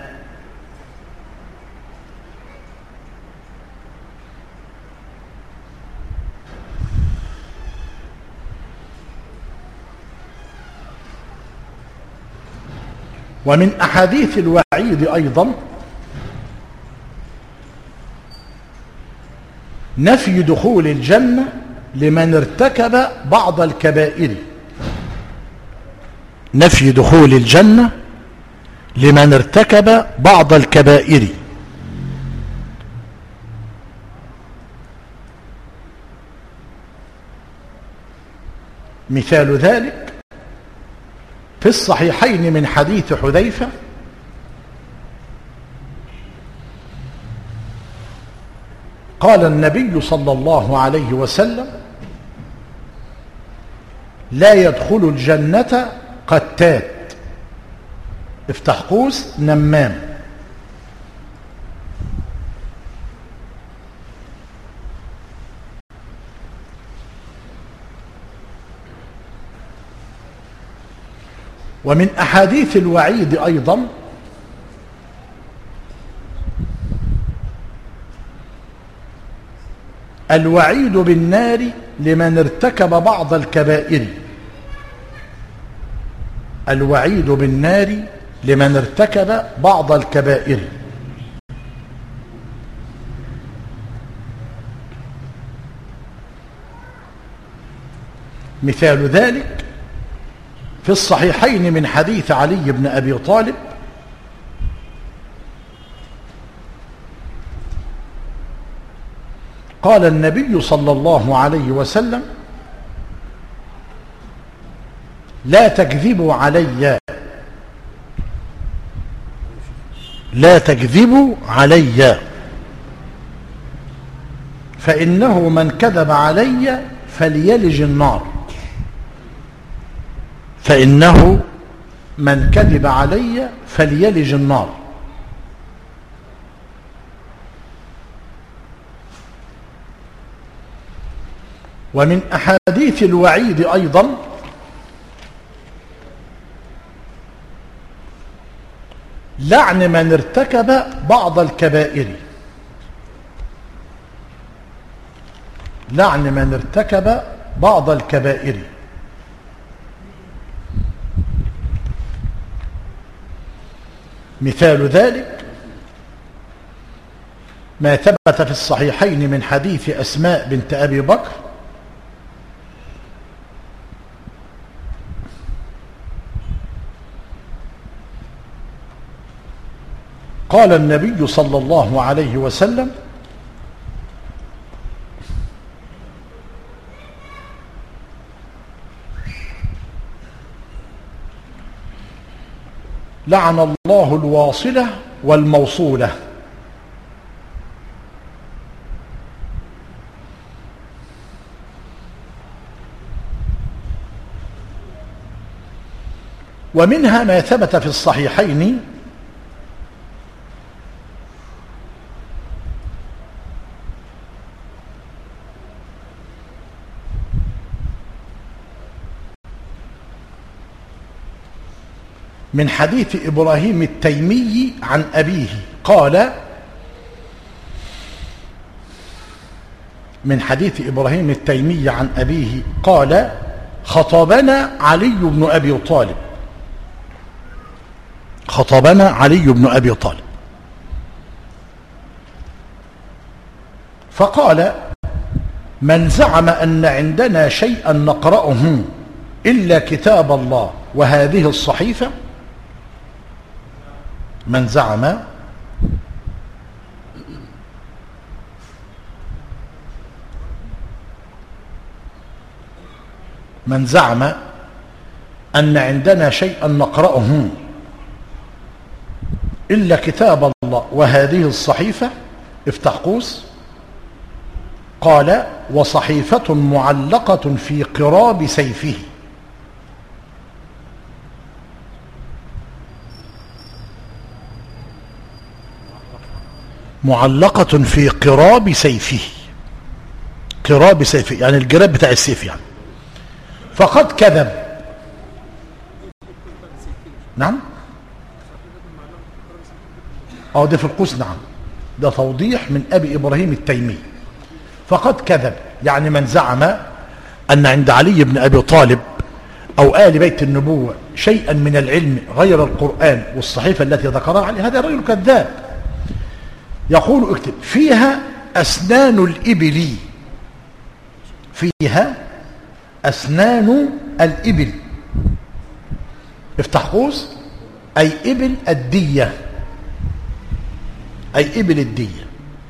ومن أحاديث الوعيد أيضا نفي دخول الجنة لمن ارتكب بعض الكبائر. نفي دخول الجنة لمن ارتكب بعض الكبائر. مثال ذلك في الصحيحين من حديث حذيفة قال النبي صلى الله عليه وسلم: لا يدخل الجنة قتات، افتح قوس، نمام. ومن أحاديث الوعيد أيضا الوعيد بالنار لمن ارتكب بعض الكبائر. الوعيد بالنار لمن ارتكب بعض الكبائر. مثال ذلك في الصحيحين من حديث علي بن أبي طالب قال النبي صلى الله عليه وسلم: لا تكذبوا علي، لا تكذبوا علي، فإنه من كذب علي فليلج النار. فإنه من كذب علي فليلج النار. ومن أحاديث الوعيد أيضا لعن من ارتكب بعض الكبائر. لعن من ارتكب بعض الكبائر. مثال ذلك ما ثبت في الصحيحين من حديث أسماء بنت أبي بكر قال النبي صلى الله عليه وسلم: لعن الله الواصلة والموصولة. ومنها ما ثبت في الصحيحين من حديث إبراهيم التيمي عن أبيه قال: من حديث إبراهيم التيمي عن أبيه قال: خطبنا علي بن أبي طالب. خطبنا علي بن أبي طالب فقال: من زعم أن عندنا شيئا نقرأه إلا كتاب الله وهذه الصحيفة. من زعم أن عندنا شيئا نقرأه إلا كتاب الله وهذه الصحيفة، افتح قوس، قال: وصحيفة معلقة في قراب سيفه. معلقة في قراب سيفه. قراب سيفه يعني الجراب بتاع السيف يعني. فقد كذب. نعم، ده في القوس. نعم، ده توضيح من أبي إبراهيم التيمي. فقد كذب يعني من زعم أن عند علي بن أبي طالب أو آل بيت النبوة شيئا من العلم غير القرآن والصحيفة التي ذكرها عليه، هذا رجل كذاب. يقول: اكتب: فيها أسنان الإبل. فيها أسنان الإبل، افتح قوس، أي إبل الدية، أي إبل الدية.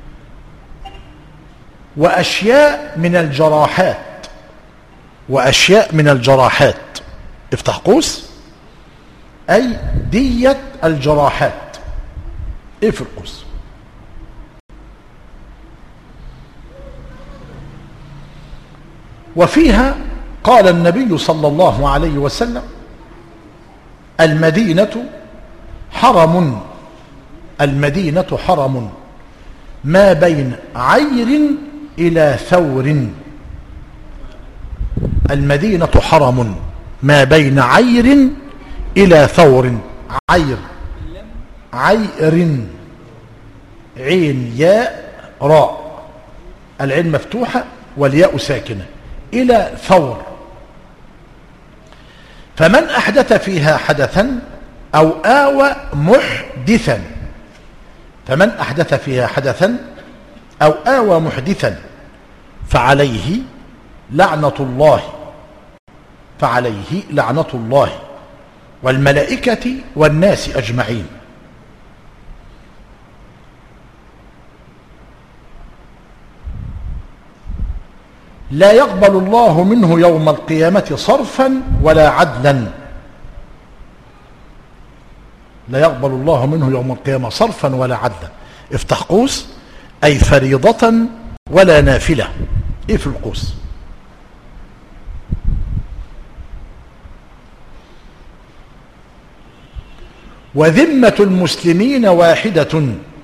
وأشياء من الجراحات. وأشياء من الجراحات، افتح قوس، أي دية الجراحات، اقفل قوس. وفيها قال النبي صلى الله عليه وسلم: المدينة حرم. المدينة حرم ما بين عير إلى ثور. المدينة حرم ما بين عير إلى ثور. عير، عير، عين ياء راء، العين مفتوحة والياء ساكنة، إلى ثور. فمن أحدث فيها حدثا أو آوى محدثا. فمن أحدث فيها حدثا أو آوى محدثا فعليه لعنة الله. فعليه لعنة الله والملائكة والناس أجمعين. لا يقبل الله منه يوم القيامة صرفا ولا عدلا. لا يقبل الله منه يوم القيامة صرفا ولا عدلا، افتح قوس، أي فريضة ولا نافلة، اقفل القوس. وذمة المسلمين واحدة.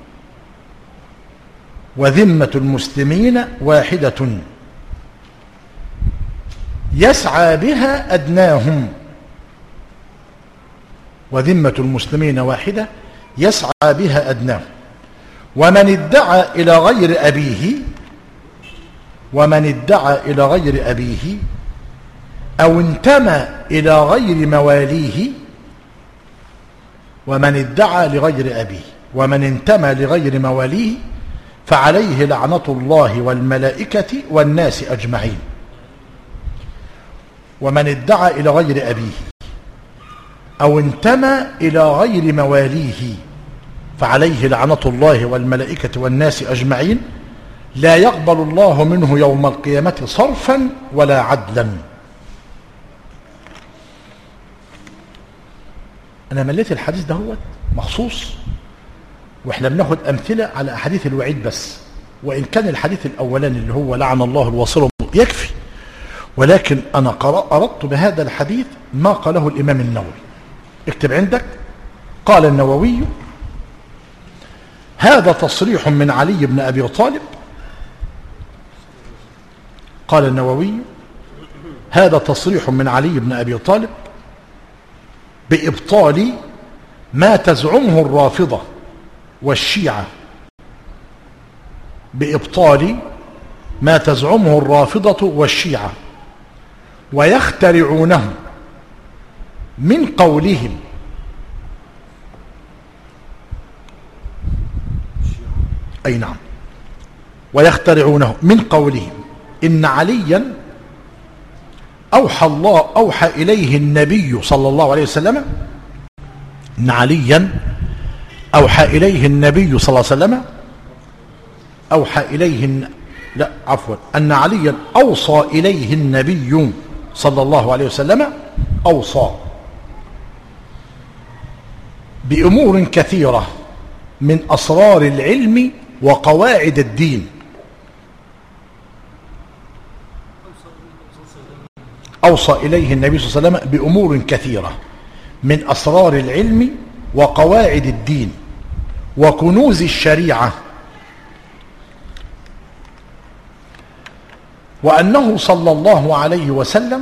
وذمة المسلمين واحدة يسعى بها أدناهم. وذمة المسلمين واحدة يسعى بها أدناه. ومن ادعى إلى غير أبيه، ومن ادعى إلى غير أبيه أو انتمى إلى غير مواليه، ومن ادعى لغير أبيه ومن انتمى لغير مواليه فعليه لعنة الله والملائكة والناس أجمعين. ومن ادعى إلى غير أبيه أو انتمى إلى غير مواليه فعليه لعنة الله والملائكة والناس أجمعين، لا يقبل الله منه يوم القيامة صرفا ولا عدلا. أنا مليت الحديث ده هو مخصوص، وإحنا بناخد أمثلة على أحاديث الوعيد بس، وإن كان الحديث الأولاني اللي هو لعن الله الواصل يكفي، ولكن أنا أردت بهذا الحديث ما قاله الإمام النووي. اكتب عندك. قال النووي: هذا تصريح من علي بن أبي طالب. قال النووي: هذا تصريح من علي بن أبي طالب بإبطال ما تزعمه الرافضة والشيعة، بإبطال ما تزعمه الرافضة والشيعة، ويخترعونه من قولهم أي نعم، ويخترعونه من قولهم إن عليا أوحى إليه النبي صلى الله عليه وسلم، إن عليا أوحى إليه النبي صلى الله عليه وسلم، أن عليا أوصى إليه النبي صلى الله عليه وسلم، أوصى بأمور كثيرة من أسرار العلم وقواعد الدين. أوصى إليه النبي صلى الله عليه وسلم بأمور كثيرة من أسرار العلم وقواعد الدين وكنوز الشريعة، وأنه صلى الله عليه وسلم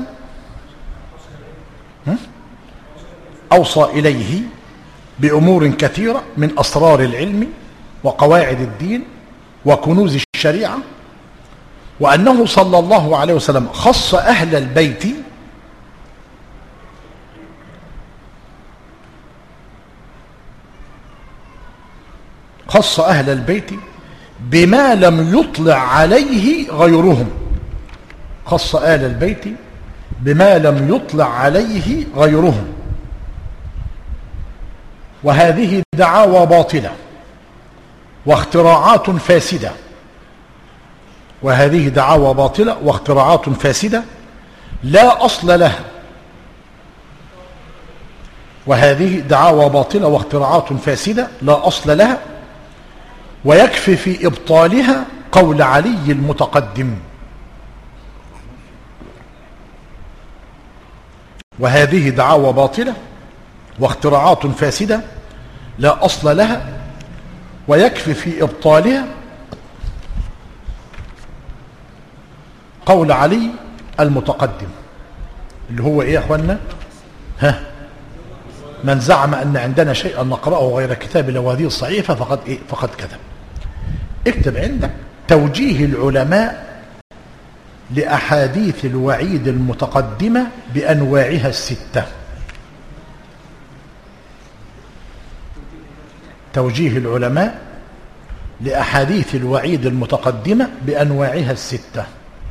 أوصى إليه بأمور كثيرة من أسرار العلم وقواعد الدين وكنوز الشريعة، وأنه صلى الله عليه وسلم خص أهل البيت بما لم يطلع عليه غيرهم، خص أهل البيت بما لم يطلع عليه غيرهم. وهذه دعاوى باطلة واختراعات فاسدة، وهذه دعاوى باطلة واختراعات فاسدة لا أصل لها، وهذه دعاوى باطلة واختراعات فاسدة لا أصل لها، ويكفي في إبطالها قول علي المتقدم. وهذه دعاوى باطلة واختراعات فاسدة لا أصل لها، ويكفي في إبطالها قول علي المتقدم، اللي هو إيه يا أخوانا؟ من زعم أن عندنا شيئا نقرأه غير كتاب الله وهذه الصحيفة فقد كذب. اكتب عندك توجيه العلماء لأحاديث الوعيد المتقدمة بأنواعها الستة. توجيه العلماء لأحاديث الوعيد المتقدمة بأنواعها الستة.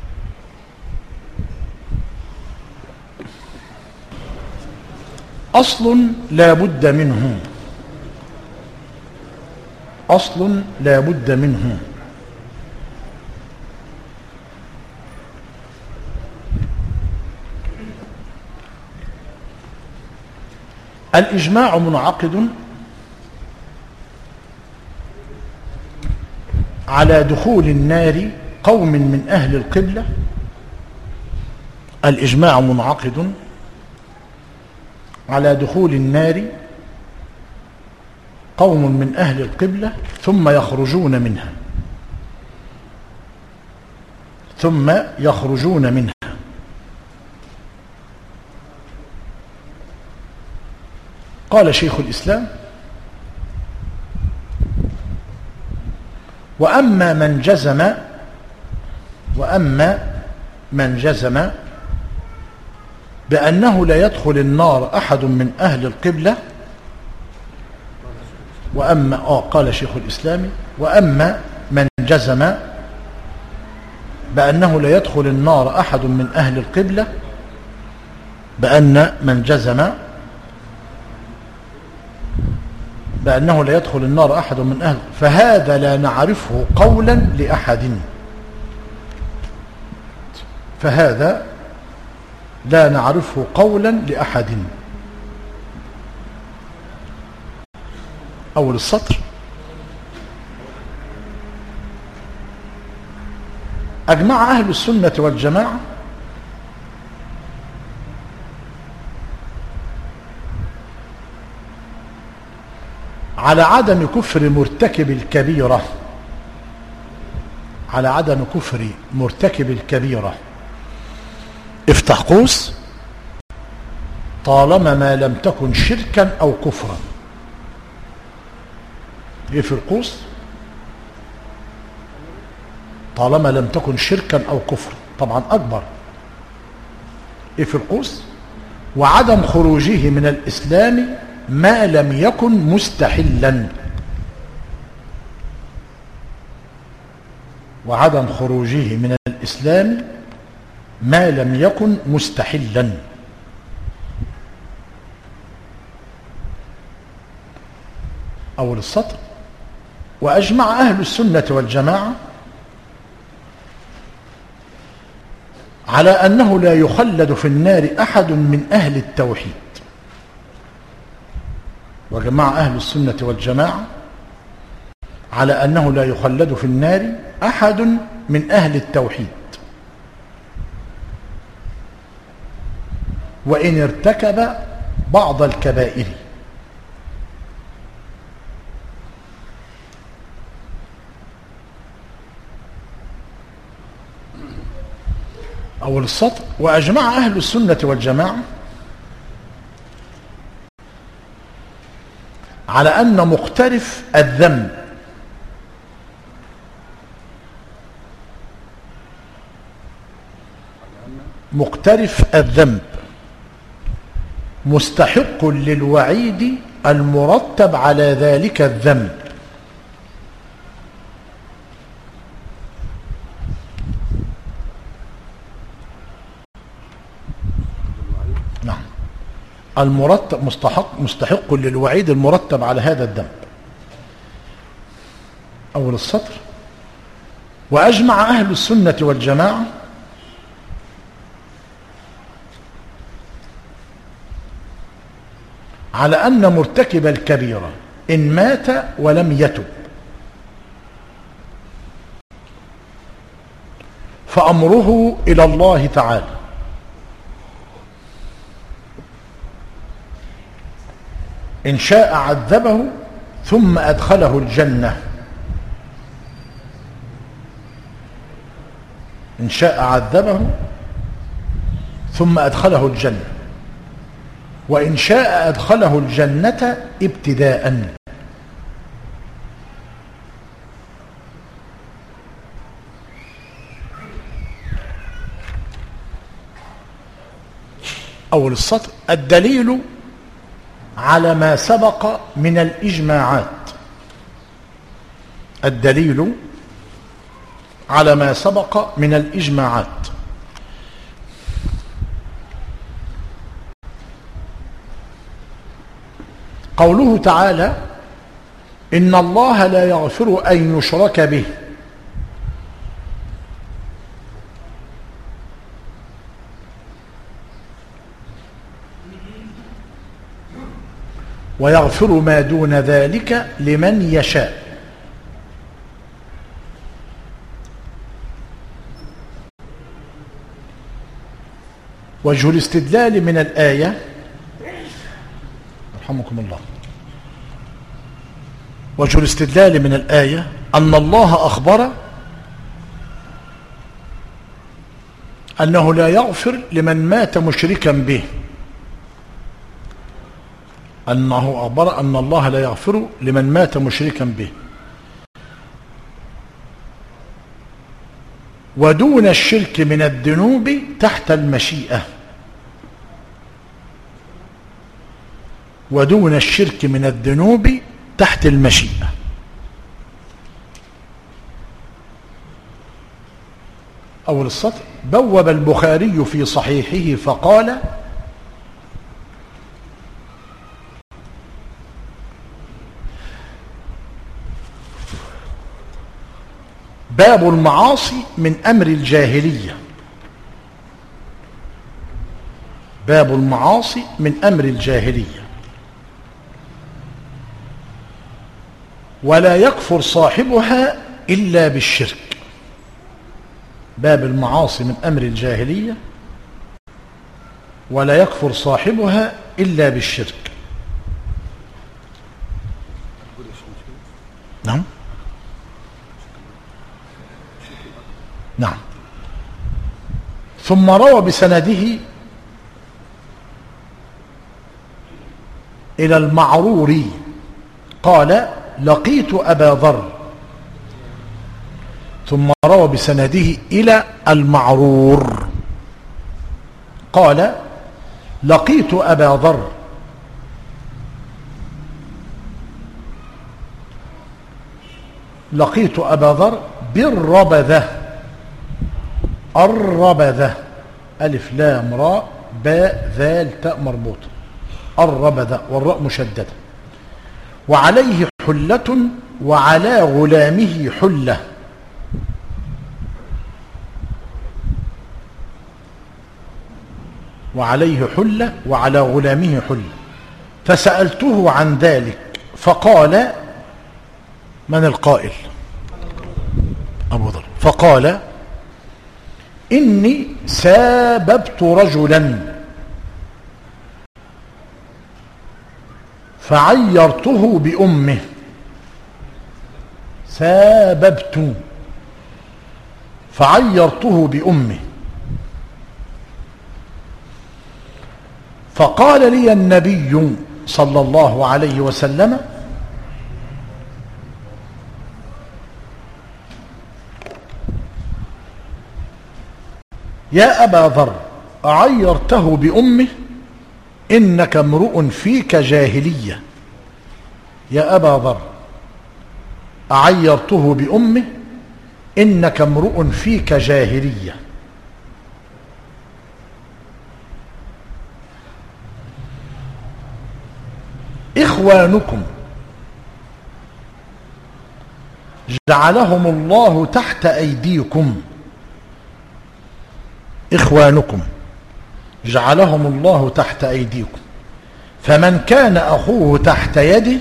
أصل لا بد منه، أصل لا بد منه. الإجماع منعقد على دخول النار قوم من أهل القبلة. الإجماع منعقد على دخول النار قوم من أهل القبلة ثم يخرجون منها، ثم يخرجون منها. قال شيخ الإسلام وأما من جزم بأنه لا يدخل النار أحد من أهل القبلة، قال شيخ الإسلام: وأما من جزم بأنه لا يدخل النار أحد من أهل القبلة، بأنه لا يدخل النار أحد من أهل، فهذا لا نعرفه قولا لأحد، فهذا لا نعرفه قولا لأحد. أول السطر: أجمع أهل السنة والجماعة على عدم كفر مرتكب الكبيرة، على عدم كفر مرتكب الكبيرة، افتح قوس، طالما ما لم تكن شركا أو كفرا. في القوس: طالما لم تكن شركا أو كفرا، طبعا أكبر. في القوس: وعدم خروجه من الإسلام ما لم يكن مستحلا، وعدم خروجه من الإسلام ما لم يكن مستحلا. أول السطر: وأجمع أهل السنة والجماعة على أنه لا يخلد في النار أحد من أهل التوحيد. وجمع أهل السنة والجماعة على أنه لا يخلد في النار أحد من أهل التوحيد وإن ارتكب بعض الكبائر. أول السطر: وأجمع أهل السنة والجماعة على أن مقترف الذنب مستحق للوعيد المرتب على ذلك الذنب. نعم، المرتب مستحق للوعيد المرتب على هذا الذنب. أول السطر: وأجمع أهل السنة والجماعة على أن مرتكب الكبيرة إن مات ولم يتب فأمره إلى الله تعالى، إن شاء عذبه ثم أدخله الجنة، إن شاء عذبه ثم أدخله الجنة، وإن شاء أدخله الجنة ابتداء. أول السطر: الدليل على ما سبق من الإجماعات، الدليل على ما سبق من الإجماعات. قوله تعالى: إن الله لا يغفر أن يشرك به ويغفر ما دون ذلك لمن يشاء. وجه الاستدلال من الآية، رحمكم الله، وجه الاستدلال من الآية أن الله أخبر أنه لا يغفر لمن مات مشركا به، أنه أخبر أن الله لا يغفر لمن مات مشركا به، ودون الشرك من الذنوب تحت المشيئة. ودون الشرك من الذنوب تحت المشيئة. أول السطر: بوب البخاري في صحيحه فقال: باب المعاصي من أمر الجاهلية. باب المعاصي من أمر الجاهلية، ولا يكفر صاحبها إلا بالشرك. باب المعاصي من أمر الجاهلية، ولا يكفر صاحبها إلا بالشرك. نعم نعم. ثم روى بسنده إلى المعروري قال: لقيت أبا ذر. ثم روى بسنده إلى المعرور قال: لقيت أبا ذر. لقيت أبا ذر بالربذة. الربذة ألف لام راء باء ذال تاء مربوطة. الربذة والراء مشددة. وعليه حلة وعلى غلامه حلة. وعليه حلة وعلى غلامه حلة. فسألته عن ذلك فقال: من القائل؟ أبو ذر. فقال: إني ساببت رجلا فعيرته بأمه. ساببت فعيرته بأمه. فقال لي النبي صلى الله عليه وسلم: يا أبا ذر، أعيرته بأمه؟ إنك امرؤ فيك جاهلية. يا أبا ذر، أعيرته بأمه؟ إنك امرؤ فيك جاهلية. إخوانكم جعلهم الله تحت أيديكم. إخوانكم جعلهم الله تحت أيديكم، فمن كان أخوه تحت يده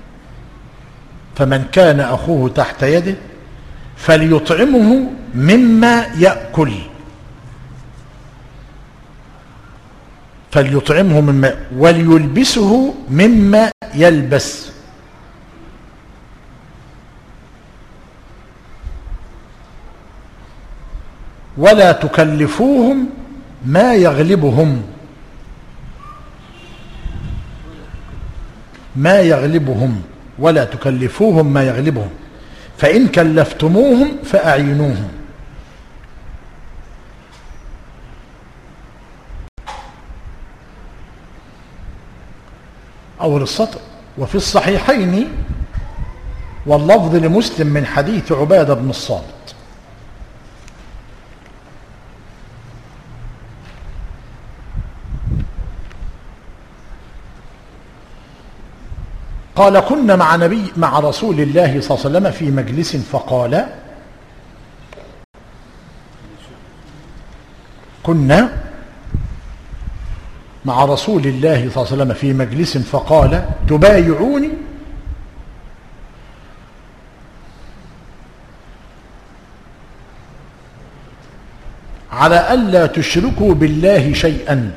فليطعمه مما يأكل. وليلبسه مما يلبس. ولا تكلفوهم ما يغلبهم. ولا تكلفوهم ما يغلبهم، فإن كلفتموهم فأعينوهم. أول السطر: وفي الصحيحين واللفظ لمسلم من حديث عبادة بن الصامت قال: كنا مع رسول الله صلى الله عليه وسلم في مجلس فقال: كنا مع رسول الله صلى الله عليه وسلم في مجلس فقال: تبايعوني؟ على ألا تشركوا بالله شيئا،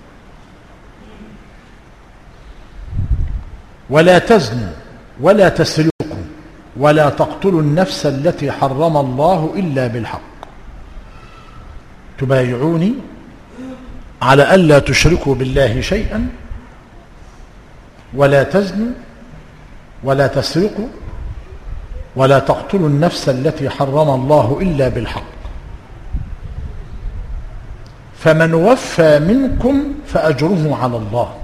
ولا تزنوا، ولا تسرقوا، ولا تقتلوا النفس التي حرم الله إلا بالحق. تبايعوني على ألا تشركوا بالله شيئا، ولا تزنوا، ولا تسرقوا، ولا تقتلوا النفس التي حرم الله إلا بالحق. فمن وفى منكم فأجره على الله،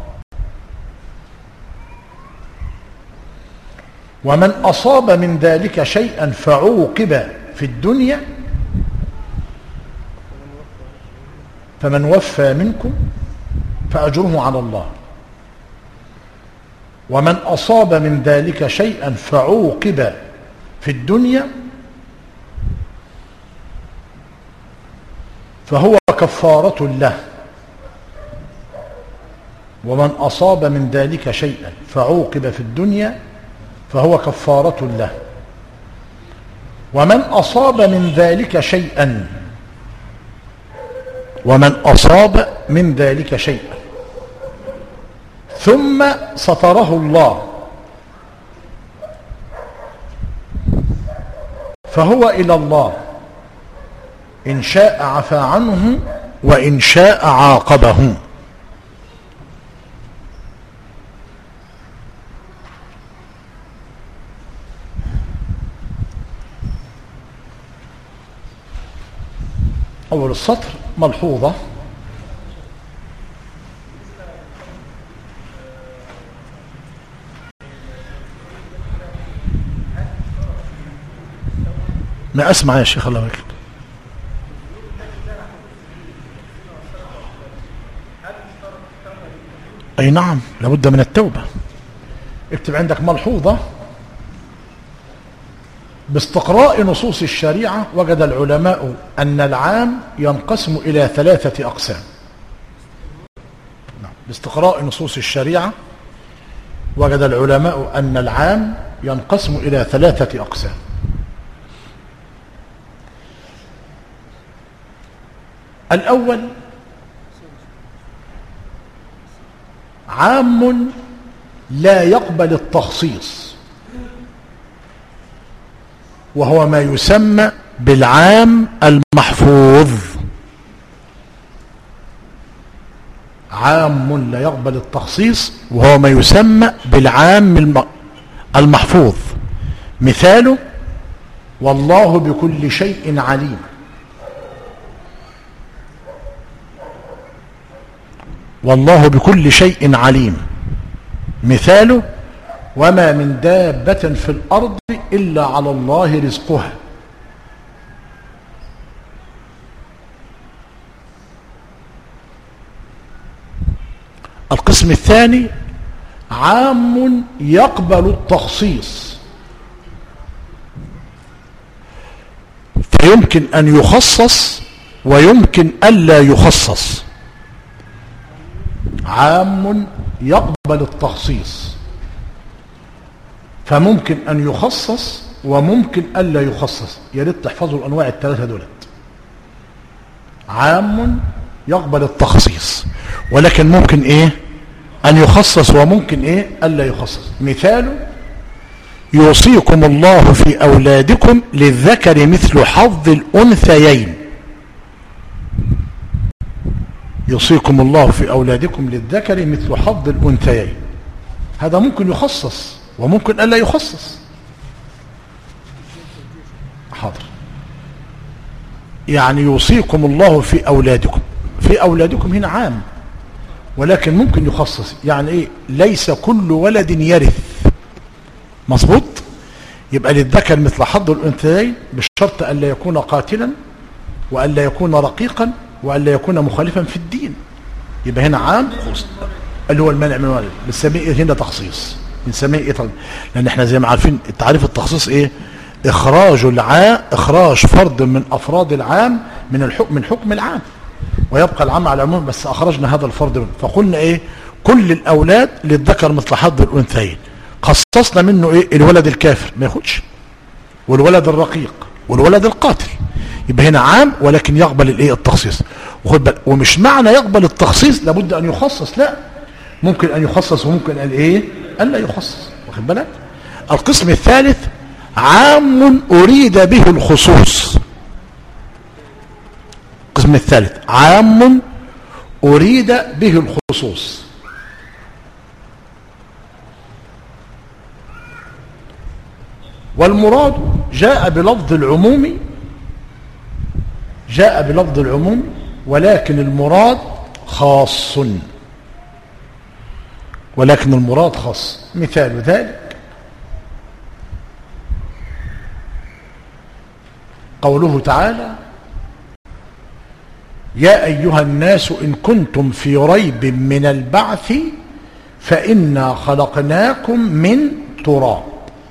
ومن أصاب من ذلك شيئا فعوقب في الدنيا فمن وفى منكم فأجره على الله، ومن أصاب من ذلك شيئا فعوقب في الدنيا فهو كفارة له، ومن أصاب من ذلك شيئا فعوقب في الدنيا فهو كفارة له، ومن أصاب من ذلك شيئا ثم ستره الله فهو إلى الله، إن شاء عفى عنه وإن شاء عاقبه. أول السطر ملحوظة: ما أسمع يا شيخ الله يبارك. أي نعم، لابد من التوبة. اكتب عندك ملحوظة: باستقراء نصوص الشريعة وجد العلماء أن العام ينقسم إلى 3 أقسام. باستقراء نصوص الشريعة وجد العلماء أن العام ينقسم إلى 3 أقسام. الأول عام لا يقبل التخصيص، وهو ما يسمى بالعام المحفوظ. عام لا يقبل التخصيص وهو ما يسمى بالعام المحفوظ. مثاله: والله بكل شيء عليم. والله بكل شيء عليم. مثاله: وما من دابة في الأرض إلا على الله رزقها. القسم الثاني عام يقبل التخصيص، فيمكن أن يخصص ويمكن ألا يخصص. عام يقبل التخصيص، فممكن أن يخصص وممكن ألا يخصص. يا ريت تحفظوا الأنواع ال3 دولت. عام يقبل التخصيص، ولكن ممكن أن يخصص وممكن ألا يخصص. مثاله: يوصيكم الله في أولادكم للذكر مثل حظ الأنثيين. يوصيكم الله في أولادكم للذكر مثل حظ الأنثيين. هذا ممكن يخصص وممكن ألا يخصص. حاضر. يعني يوصيكم الله في أولادكم. في أولادكم هنا عام، ولكن ممكن يخصص. يعني ليس كل ولد يرث. مظبوط؟ يبقى للذكر مثل حظ الأنثيين بشرط ألا يكون قاتلا وألا يكون رقيقا وألا يكون مخالفا في الدين. يبقى هنا عام اللي هو المانع من الولد. بنسميه هنا تخصيص. بنسميه لأن احنا زي ما عارفين تعريف التخصيص إخراج فرد من أفراد العام من حكم العام، ويبقى العام على العموم، بس أخرجنا هذا الفرد منه. فقلنا كل الأولاد للذكر مثل حظ الأنثيين. خصصنا منه الولد الكافر ما ياخدش، والولد الرقيق والولد القاتل. يبقى هنا عام ولكن يقبل التخصيص. وخد بالك، ومش معنى يقبل التخصيص لابد أن يخصص، لا، ممكن أن يخصص وممكن ألا يخصص. واخد بالك؟ القسم الثالث عام أريد به الخصوص. القسم الثالث عام أريد به الخصوص. والمراد جاء بلفظ العموم ولكن المراد خاص، ولكن المراد خاص. مثال ذلك قوله تعالى: يا أيها الناس إن كنتم في ريب من البعث فإنا خلقناكم من تراب.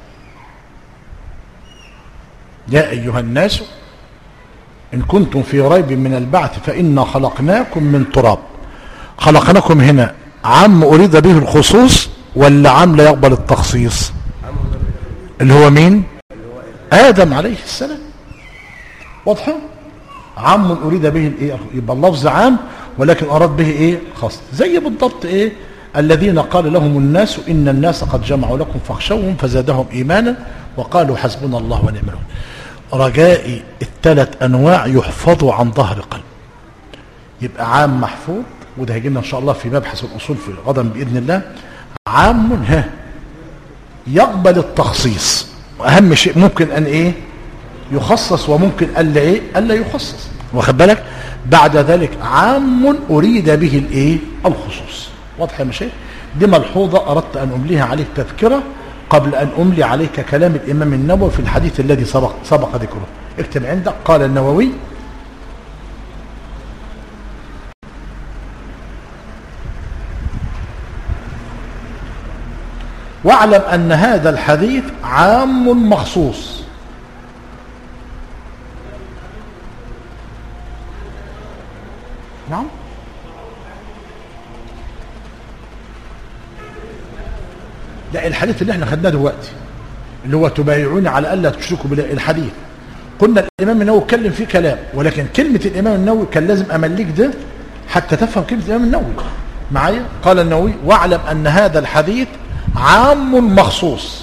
يا أيها الناس إن كنتم في ريب من البعث فإنا خلقناكم من تراب. خلقناكم هنا عام أريد به الخصوص ولا عام لا يقبل التخصيص؟ اللي هو مين؟ آدم عليه السلام. واضحة؟ عام أريد به الإيه؟ يبقى اللفظ عام ولكن أراد به إيه؟ خاص. زي بالضبط إيه؟ الذين قال لهم الناس إن الناس قد جمعوا لكم فاخشوهم فزادهم إيمانا وقالوا حسبنا الله ونعم الوكيل. رجائي الثلاث أنواع يحفظوا عن ظهر قلب. يبقى عام محفوظ، وده هيجي لنا إن شاء الله في مبحث الأصول في غدا بإذن الله. عام يقبل التخصيص، وأهم شيء ممكن أن إيه؟ يخصص، وممكن ألا إيه؟ ألا يخصص. واخد بالك؟ بعد ذلك عام أريد به الإيه؟ الخصوص. واضح يا مشايخ؟ دي ملحوظة أردت أن أمليها عليك تذكرة قبل أن أملي عليك كلام الإمام النووي في الحديث الذي سبق ذكره. اكتب عندك: قال النووي: واعلم أن هذا الحديث عام مخصوص. نعم؟ لا، الحديث اللي احنا خدناه دلوقتي اللي هو تبايعوني على الا تشركوا بالله، الحديث قلنا الامام النووي اتكلم فيه كلام، ولكن كلمه الامام النووي كان لازم امليك ده حتى تفهم كلمه الامام النووي معايا. قال النووي: واعلم ان هذا الحديث عام مخصوص،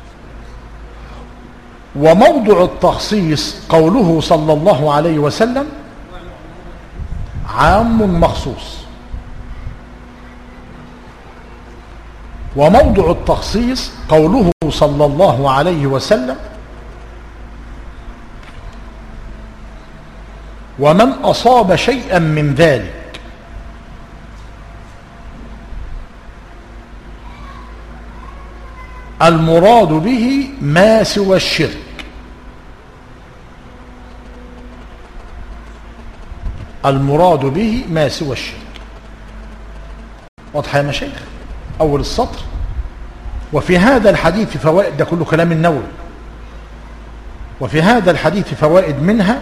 وموضع التخصيص قوله صلى الله عليه وسلم عام مخصوص. وموضع التخصيص قوله صلى الله عليه وسلم: ومن أصاب شيئا من ذلك المراد به ما سوى الشرك. المراد به ما سوى الشرك. واضح يا مشايخ؟ أول السطر: وفي هذا الحديث فوائد. ده كله كلام النووي. وفي هذا الحديث فوائد، منها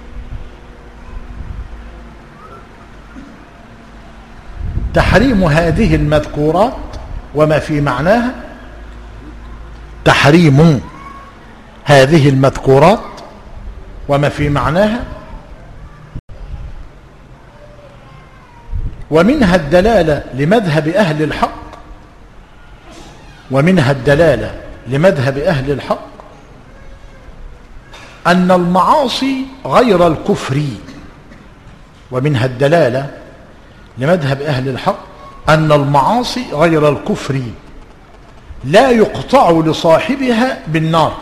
تحريم هذه المذكورات وما في معناها. تحريم هذه المذكورات وما في معناها. ومنها الدلالة لمذهب أهل الحق. ومنها الدلالة لمذهب أهل الحق أن المعاصي غير الكفر. ومنها الدلالة لمذهب أهل الحق أن المعاصي غير الكفر لا يقطع لصاحبها بالنار.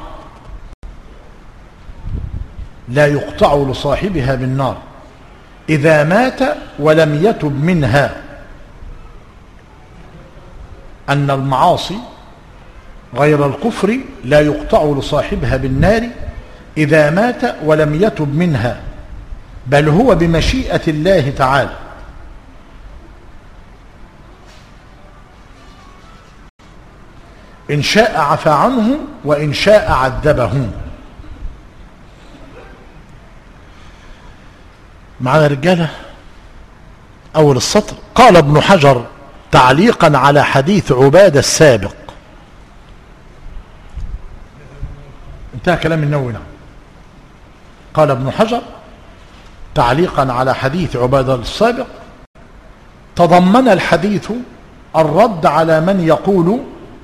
لا يقطع لصاحبها بالنار إذا مات ولم يتب منها. أن المعاصي غير الكفر لا يقطع لصاحبها بالنار إذا مات ولم يتب منها، بل هو بمشيئة الله تعالى. إن شاء عفى عنه وإن شاء عذبه. معنا رجالة؟ أول السطر: قال ابن حجر تعليقا على حديث عبادة السابق. انتهى كلام النووي. قال ابن حجر تعليقا على حديث عبادة السابق: تضمن الحديث الرد على من يقول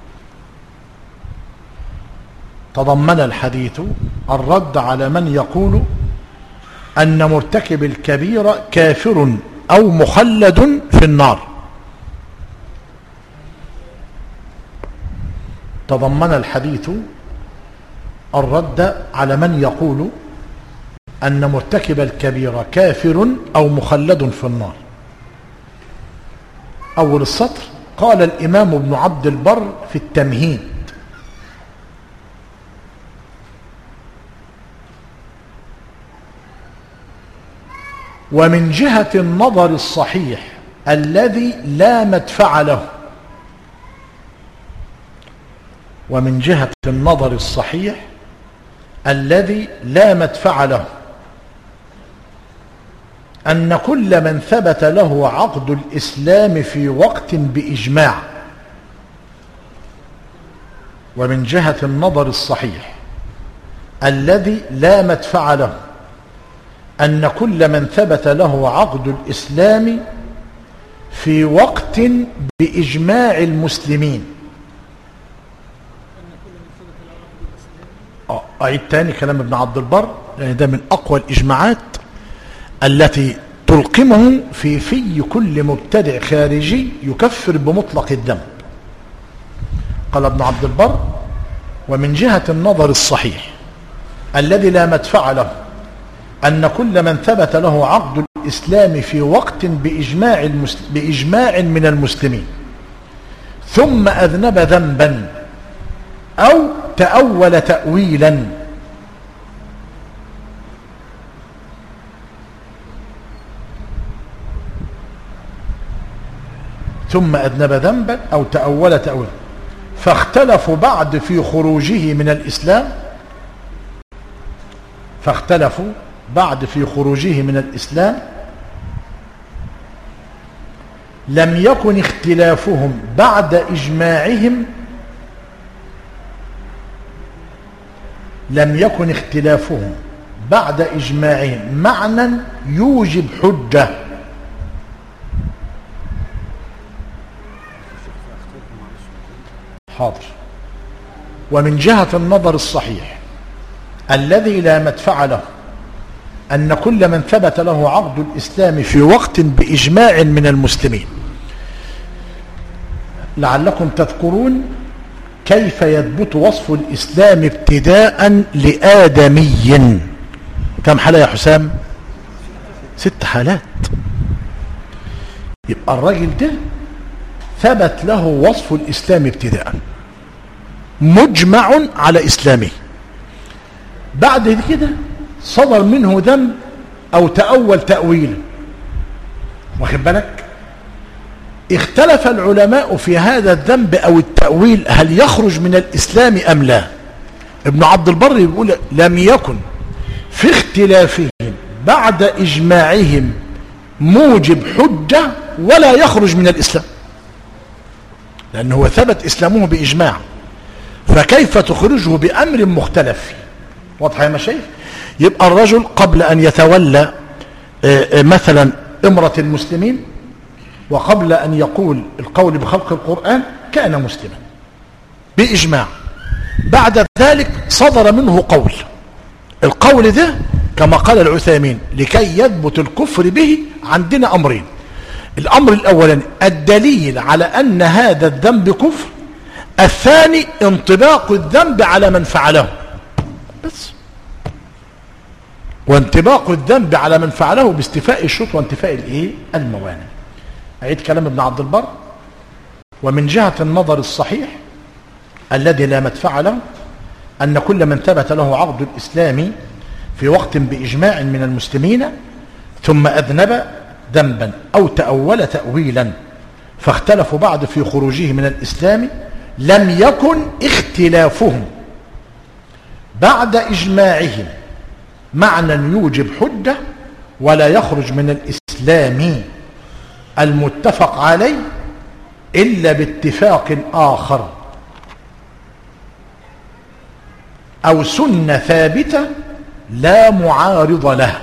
أن مرتكب الكبيرة كافر أو مخلد في النار. تضمن الحديث الرد على من يقول أن مرتكب الكبيرة كافر أو مخلد في النار. أول السطر قال الإمام ابن عبد البر في التمهيد: ومن جهة النظر الصحيح الذي لا مدفع له، ومن جهة النظر الصحيح الذي لا مدفع له، أن كل من ثبت له عقد الإسلام في وقت بإجماع، ومن جهة النظر الصحيح الذي لا مدفع له، أن كل من ثبت له عقد الإسلام في وقت بإجماع المسلمين. أعيد تاني كلام ابن عبد البر، لأن ده من أقوى الإجماعات التي تلقمه في كل مبتدع خارجي يكفر بمطلق الذنب. قال ابن عبد البر: ومن جهة النظر الصحيح الذي لا مدفع له، أن كل من ثبت له عقد الإسلام في وقت بإجماع من المسلمين ثم أذنب ذنبا أو تأول تأويلا، ثم أذنب ذنبا أو تأول تأويلا فاختلفوا بعد في خروجه من الإسلام، فاختلفوا بعد في خروجه من الإسلام، لم يكن اختلافهم بعد إجماعهم، لم يكن اختلافهم بعد إجماعهم معنى يوجب حجة. حاضر. ومن جهة النظر الصحيح الذي لا مدفع له، أن كل من ثبت له عقد الإسلام في وقت بإجماع من المسلمين. لعلكم تذكرون كيف يثبت وصف الإسلام ابتداء لآدمي. كم حالة يا حسام؟ 6 حالات. يبقى الراجل ده ثبت له وصف الإسلام ابتداء، مجمع على إسلامه، بعد كده صدر منه ذنب أو تأول تأويل، واخد بالك؟ اختلف العلماء في هذا الذنب أو التأويل هل يخرج من الإسلام أم لا. ابن عبد البر يقول: لم يكن في اختلافهم بعد إجماعهم موجب حجة ولا يخرج من الإسلام، لأنه ثبت إسلامه بإجماع، فكيف تخرجه بأمر مختلف فيه؟ واضح يا مشايخ؟ يبقى الرجل قبل أن يتولى مثلا إمرة المسلمين وقبل أن يقول القول بخلق القرآن كان مسلما بإجماع، بعد ذلك صدر منه قول، القول ده كما قال العثيمين لكي يثبت الكفر به عندنا أمرين: الأمر الأولاني الدليل على أن هذا الذنب كفر، الثاني انطباق الذنب على من فعله بس، وانطباق الذنب على من فعله باستيفاء الشروط وانتفاء الموانع. أعيد كلام ابن عبد البر: ومن جهة النظر الصحيح الذي لا مدفع له، أن كل من ثبت له عقد الإسلام في وقت بإجماع من المسلمين ثم أذنب ذنبا أو تأول تأويلا فاختلفوا بعد في خروجه من الإسلام، لم يكن اختلافهم بعد إجماعهم معنى يوجب حجة ولا يخرج من الإسلام المتفق عليه إلا باتفاق آخر أو سنة ثابتة لا معارض له.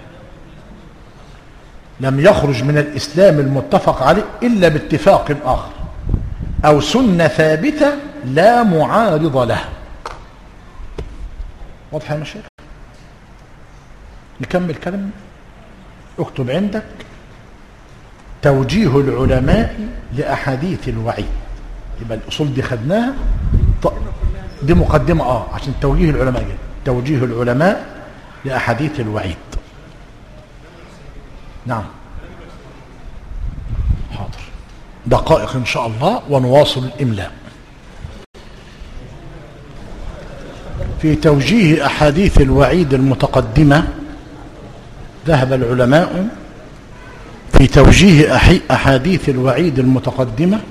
لم يخرج من الإسلام المتفق عليه إلا باتفاق آخر أو سنة ثابتة لا معارض له. واضح يا مشايخ؟ نكمل كلام. اكتب عندك توجيه العلماء لأحاديث الوعيد. يبقى الأصول دي خدناها، دي مقدمة عشان توجيه العلماء جدا. توجيه العلماء لأحاديث الوعيد. نعم حاضر، دقائق إن شاء الله ونواصل الإملاء. في توجيه أحاديث الوعيد المتقدمة ذهب العلماء في توجيه أحاديث الوعيد المتقدمة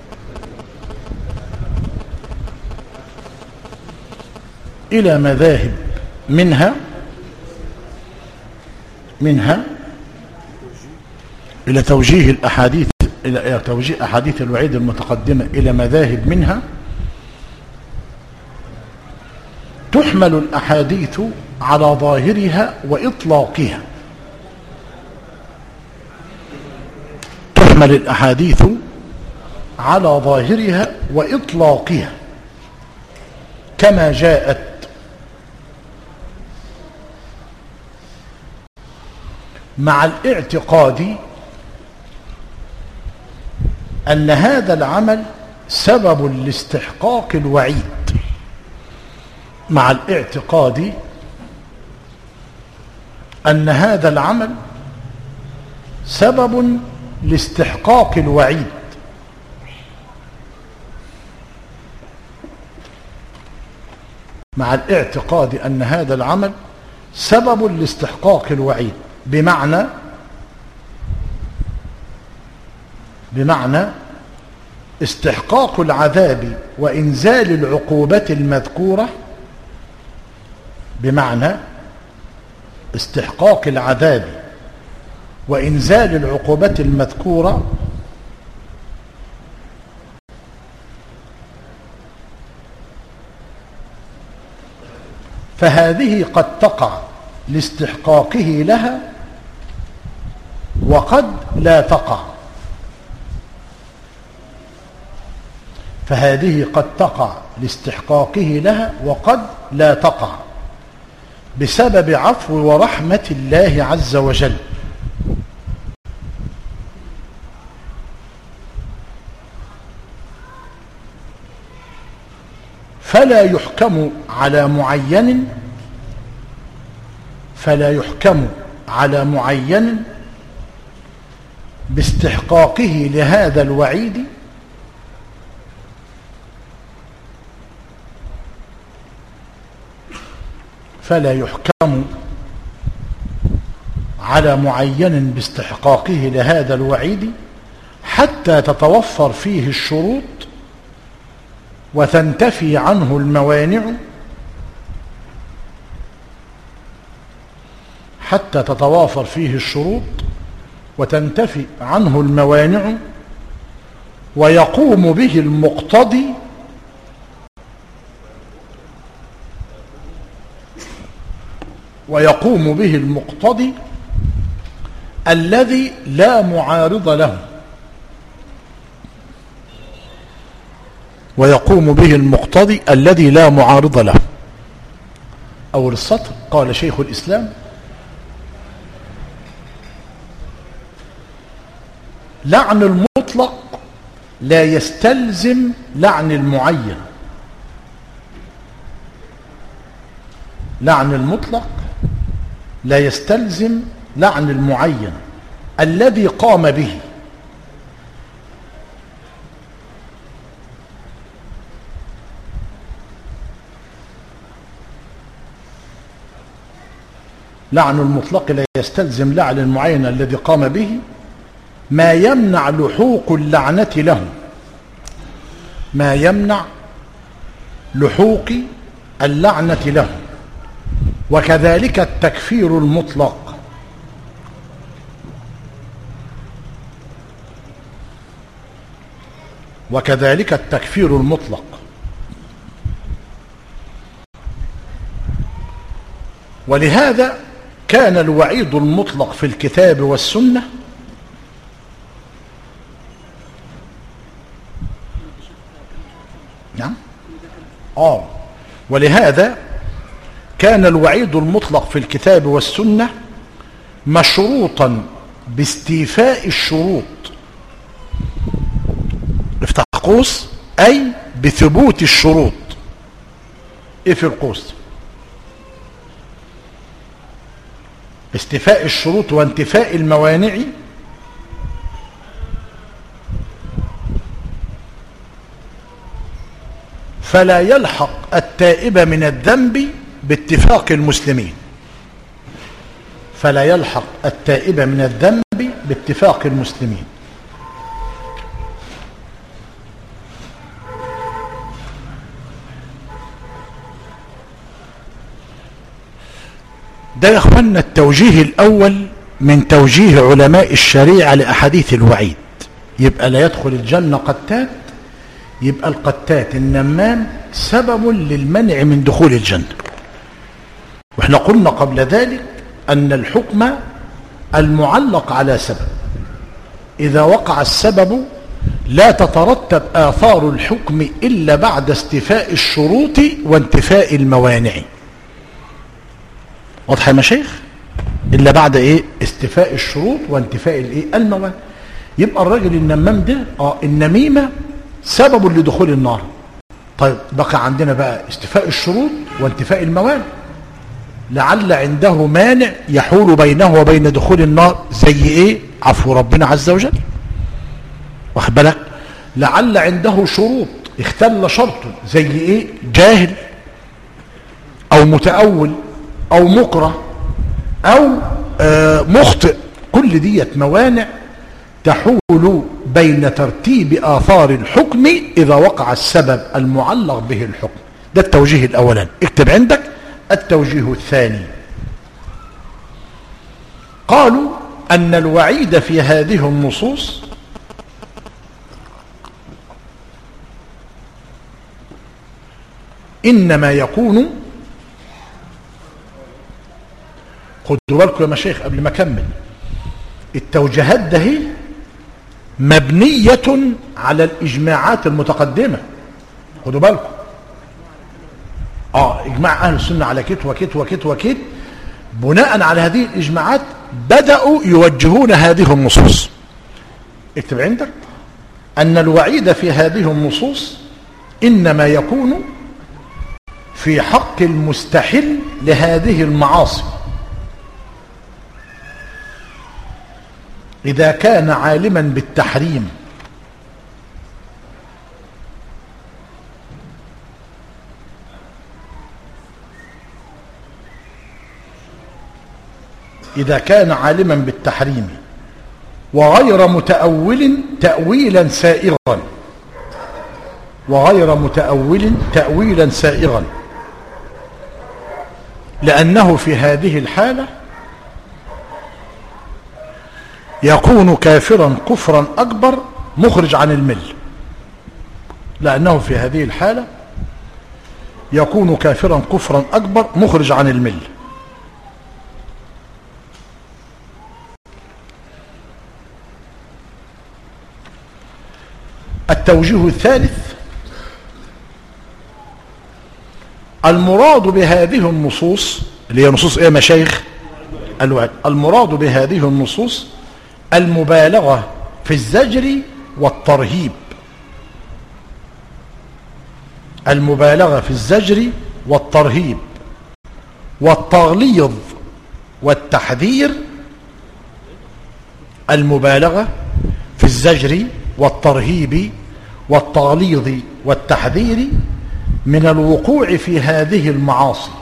إلى مذاهب، منها إلى توجيه الأحاديث، إلى توجيه أحاديث الوعيد المتقدمة إلى مذاهب. منها تحمل الأحاديث على ظاهرها وإطلاقها، تحمل الأحاديث على ظاهرها وإطلاقها كما جاءت، مع الاعتقاد أن هذا العمل سبب لاستحقاق الوعيد، مع الاعتقاد أن هذا العمل سبب لاستحقاق الوعيد، مع الاعتقاد أن هذا العمل سبب لاستحقاق الوعيد، بمعنى استحقاق العذاب وإنزال العقوبة المذكورة، بمعنى استحقاق العذاب وإنزال العقوبة المذكورة فهذه قد تقع لاستحقاقه لها وقد لا تقع، فهذه قد تقع لاستحقاقه لها وقد لا تقع بسبب عفو ورحمة الله عز وجل. فلا يحكم على معين باستحقاقه لهذا الوعيد فلا يحكم على معين باستحقاقه لهذا الوعيد حتى تتوفر فيه الشروط وتنتفي عنه الموانع، حتى تتوافر فيه الشروط وتنتفي عنه الموانع ويقوم به المقتضي الذي لا معارض له، ويقوم به المقتضي الذي لا معارض له. أول السطر قال شيخ الإسلام: لعن المطلق لا يستلزم لعن المعين. لعن المطلق لا يستلزم لعن المعين الذي قام به، لعن المطلق لا يستلزم لعن المعين الذي قام به ما يمنع لحوق اللعنة له، ما يمنع لحوق اللعنة له. وكذلك التكفير المطلق، وكذلك التكفير المطلق. ولهذا كان الوعيد المطلق في الكتاب والسنة نعم ولهذا كان الوعيد المطلق في الكتاب والسنة مشروطا باستيفاء الشروط، افتح قوس، أي بثبوت الشروط، اقفل القوس. استيفاء الشروط وانتفاء الموانع فلا يلحق التائب من الذنب باتفاق المسلمين. فلا يلحق التائب من الذنب باتفاق المسلمين. ده يا اخوانا التوجيه الاول من توجيه علماء الشريعة لاحاديث الوعيد. يبقى لا يدخل الجنة قتات، يبقى القتات النمام سبب للمنع من دخول الجنة. واحنا قلنا قبل ذلك ان الحكم المعلق على سبب، اذا وقع السبب لا تترتب آثار الحكم الا بعد استيفاء الشروط وانتفاء الموانع. واضح يا مشايخ؟ الا بعد ايه؟ استيفاء الشروط وانتفاء الايه؟ الموانع. يبقى الراجل النمام ده النميمة سبب لدخول النار. طيب بقى عندنا بقى استيفاء الشروط وانتفاء الموانع. لعل عنده مانع يحول بينه وبين دخول النار، زي ايه؟ عفو ربنا عز وجل. واخد بالك؟ لعل عنده شروط اختل شرطه، زي ايه؟ جاهل او متأول او مكره او مخطئ. كل ديت موانع تحول بين ترتيب آثار الحكم إذا وقع السبب المعلق به الحكم. ده التوجيه الأولاني. اكتب عندك التوجيه الثاني. قالوا أن الوعيد في هذه النصوص إنما يكون، خدوا بالكم يا مشايخ قبل ما أكمل، التوجيهات ده هي مبنية على الإجماعات المتقدمة. خدوا بالكم إجماع أهل السنة على كت وكت وكت وكت. بناء على هذه الإجماعات بدأوا يوجهون هذه النصوص. اكتب عندك أن الوعيد في هذه النصوص إنما يكون في حق المستحل لهذه المعاصي إذا كان عالما بالتحريم وغير متأول تأويلا سائغا لأنه في هذه الحالة يكون كافرا كفرا أكبر مخرج عن الملة. لأنه في هذه الحالة يكون كافرا كفرا أكبر مخرج عن الملة. التوجيه الثالث: المراد بهذه النصوص اللي هي نصوص ايه يا مشايخ؟ الوعد. المراد بهذه النصوص المبالغة في الزجر والترهيب. المبالغة في الزجر والترهيب والتغليظ والتحذير. المبالغة في الزجر والترهيب والتغليظ والتحذير من الوقوع في هذه المعاصي.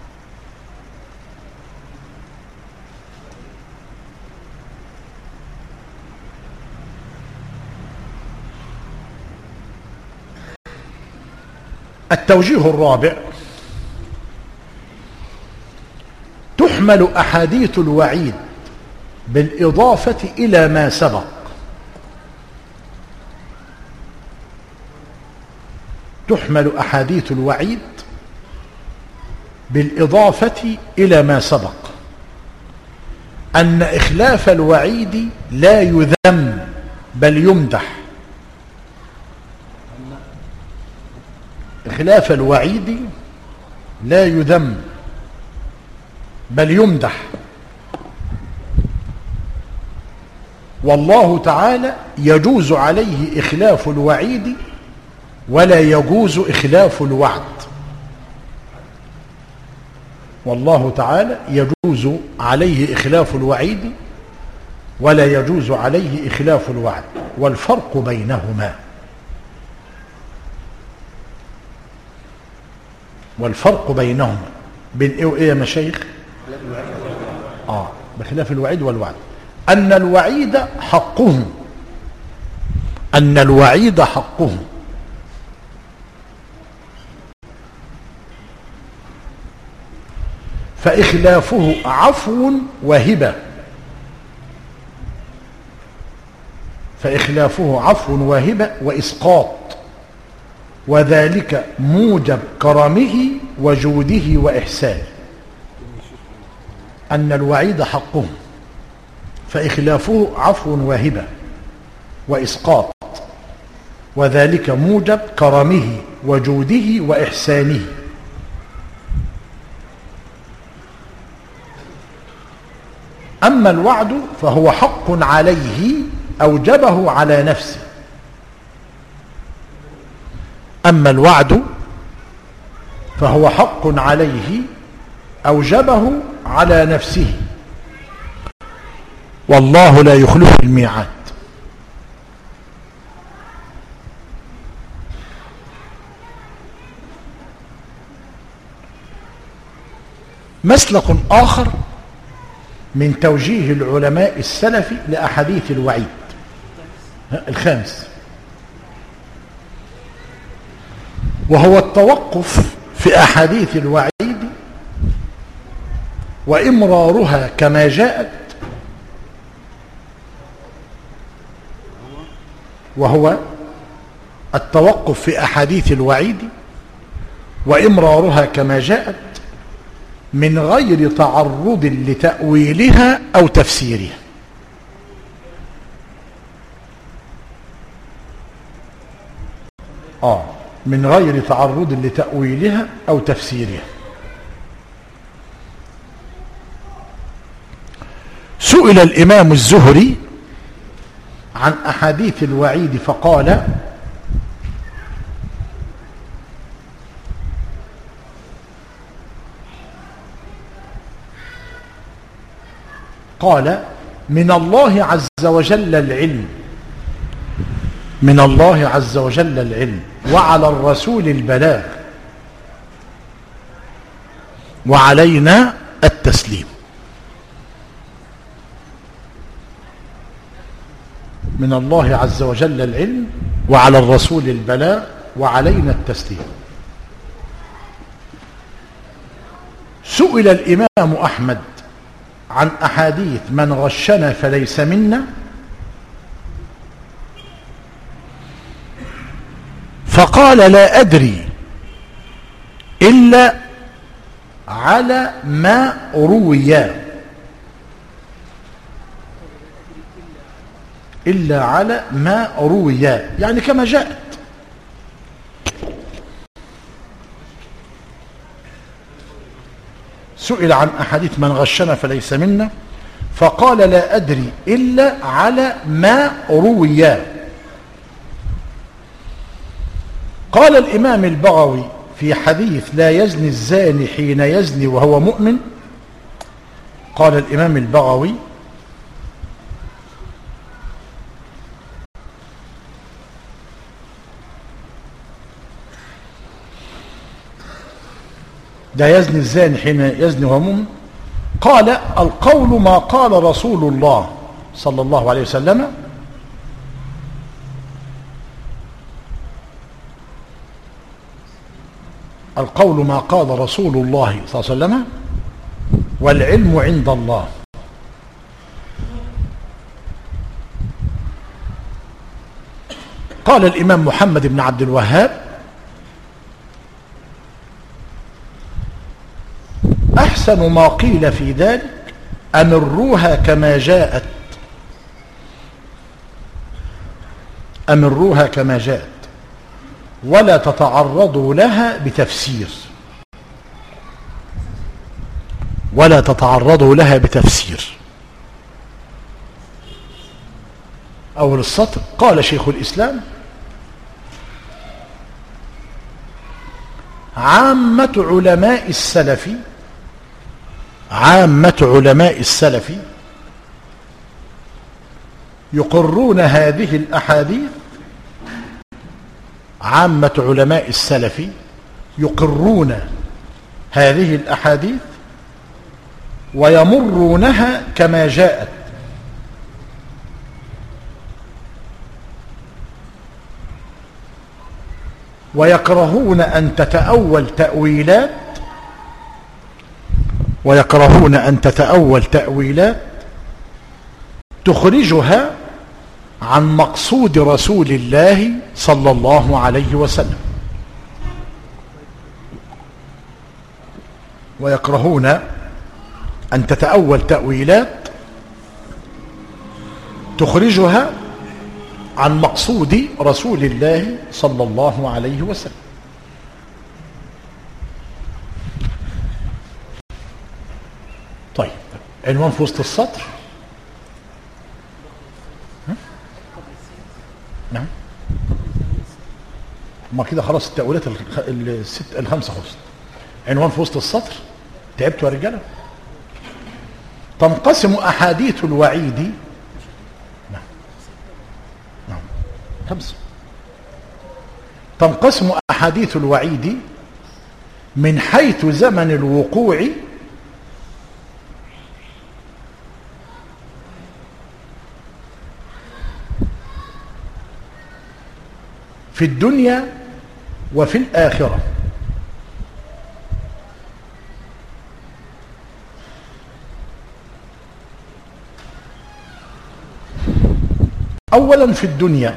التوجيه الرابع: تحمل أحاديث الوعيد بالإضافة إلى ما سبق. تحمل أحاديث الوعيد بالإضافة إلى ما سبق أن إخلاف الوعيد لا يذم بل يمدح. إخلاف الوعيد لا يذم بل يمدح. والله تعالى يجوز عليه إخلاف الوعيد ولا يجوز إخلاف الوعد. والله تعالى يجوز عليه إخلاف الوعيد ولا يجوز عليه إخلاف الوعد، والفرق بينهما، والفرق بينهما بين إيه وإيه يا مشايخ؟ بخلاف الوعيد والوعد أن الوعيد حقه، أن الوعيد حقه، فإخلافه عفو وهبة، فإخلافه عفو وهبة وإسقاط، وذلك موجب كرمه وجوده وإحسانه. أن الوعيد حقه فإخلافه عفو وهبة وإسقاط، وذلك موجب كرمه وجوده وإحسانه. أما الوعد فهو حق عليه أوجبه على نفسه. أما الوعد فهو حق عليه أوجبه على نفسه، والله لا يخلف الميعاد. مسلك آخر من توجيه العلماء السلف لأحاديث الوعيد الخامس، وهو التوقف في أحاديث الوعيد وإمرارها كما جاءت، وهو التوقف في أحاديث الوعيد وإمرارها كما جاءت من غير تعرض لتأويلها أو تفسيرها. من غير تعرض لتأويلها أو تفسيرها. سئل الإمام الزهري عن أحاديث الوعيد فقال: من الله عز وجل العلم، من الله عز وجل العلم، وعلى الرسول البلاغ، وعلينا التسليم. من الله عز وجل العلم، وعلى الرسول البلاغ، وعلينا التسليم. سئل الإمام أحمد عن أحاديث من غشنا فليس منا، فقال: لا أدري إلا على ما روي، إلا على ما روي، يعني كما جاءت. سئل عن أحاديث من غشنا فليس منا، فقال: لا أدري إلا على ما روي. قال الإمام البغوي في حديث لا يزني الزاني حين يزني وهو مؤمن، قال الإمام البغوي: لا يزني الزاني حين يزني وهو مؤمن، قال: القول ما قال رسول الله صلى الله عليه وسلم، القول ما قال رسول الله صلى الله عليه وسلم، والعلم عند الله. قال الإمام محمد بن عبد الوهاب: أحسن ما قيل في ذلك أمروها كما جاءت، أمروها كما جاءت، ولا تتعرضوا لها بتفسير، ولا تتعرضوا لها بتفسير. أول السطر: قال شيخ الإسلام: عامة علماء السلف عامة علماء السلف يقرون هذه الأحاديث، عامة علماء السلف يقرون هذه الأحاديث ويمرونها كما جاءت، ويكرهون أن تتأول تأويلات تخرجها عن مقصود رسول الله صلى الله عليه وسلم، ويكرهون أن تتأول تأويلات تخرجها عن مقصود رسول الله صلى الله عليه وسلم. طيب، عنوان في وسط السطر. نعم، ما كده خلاص التأويلات الخمسة خلصت. عنوان في وسط السطر. تعبتوا يا رجاله؟ تنقسم أحاديث الوعيد. نعم، خمسة. تنقسم أحاديث الوعيد من حيث زمن الوقوع في الدنيا وفي الآخرة. أولا في الدنيا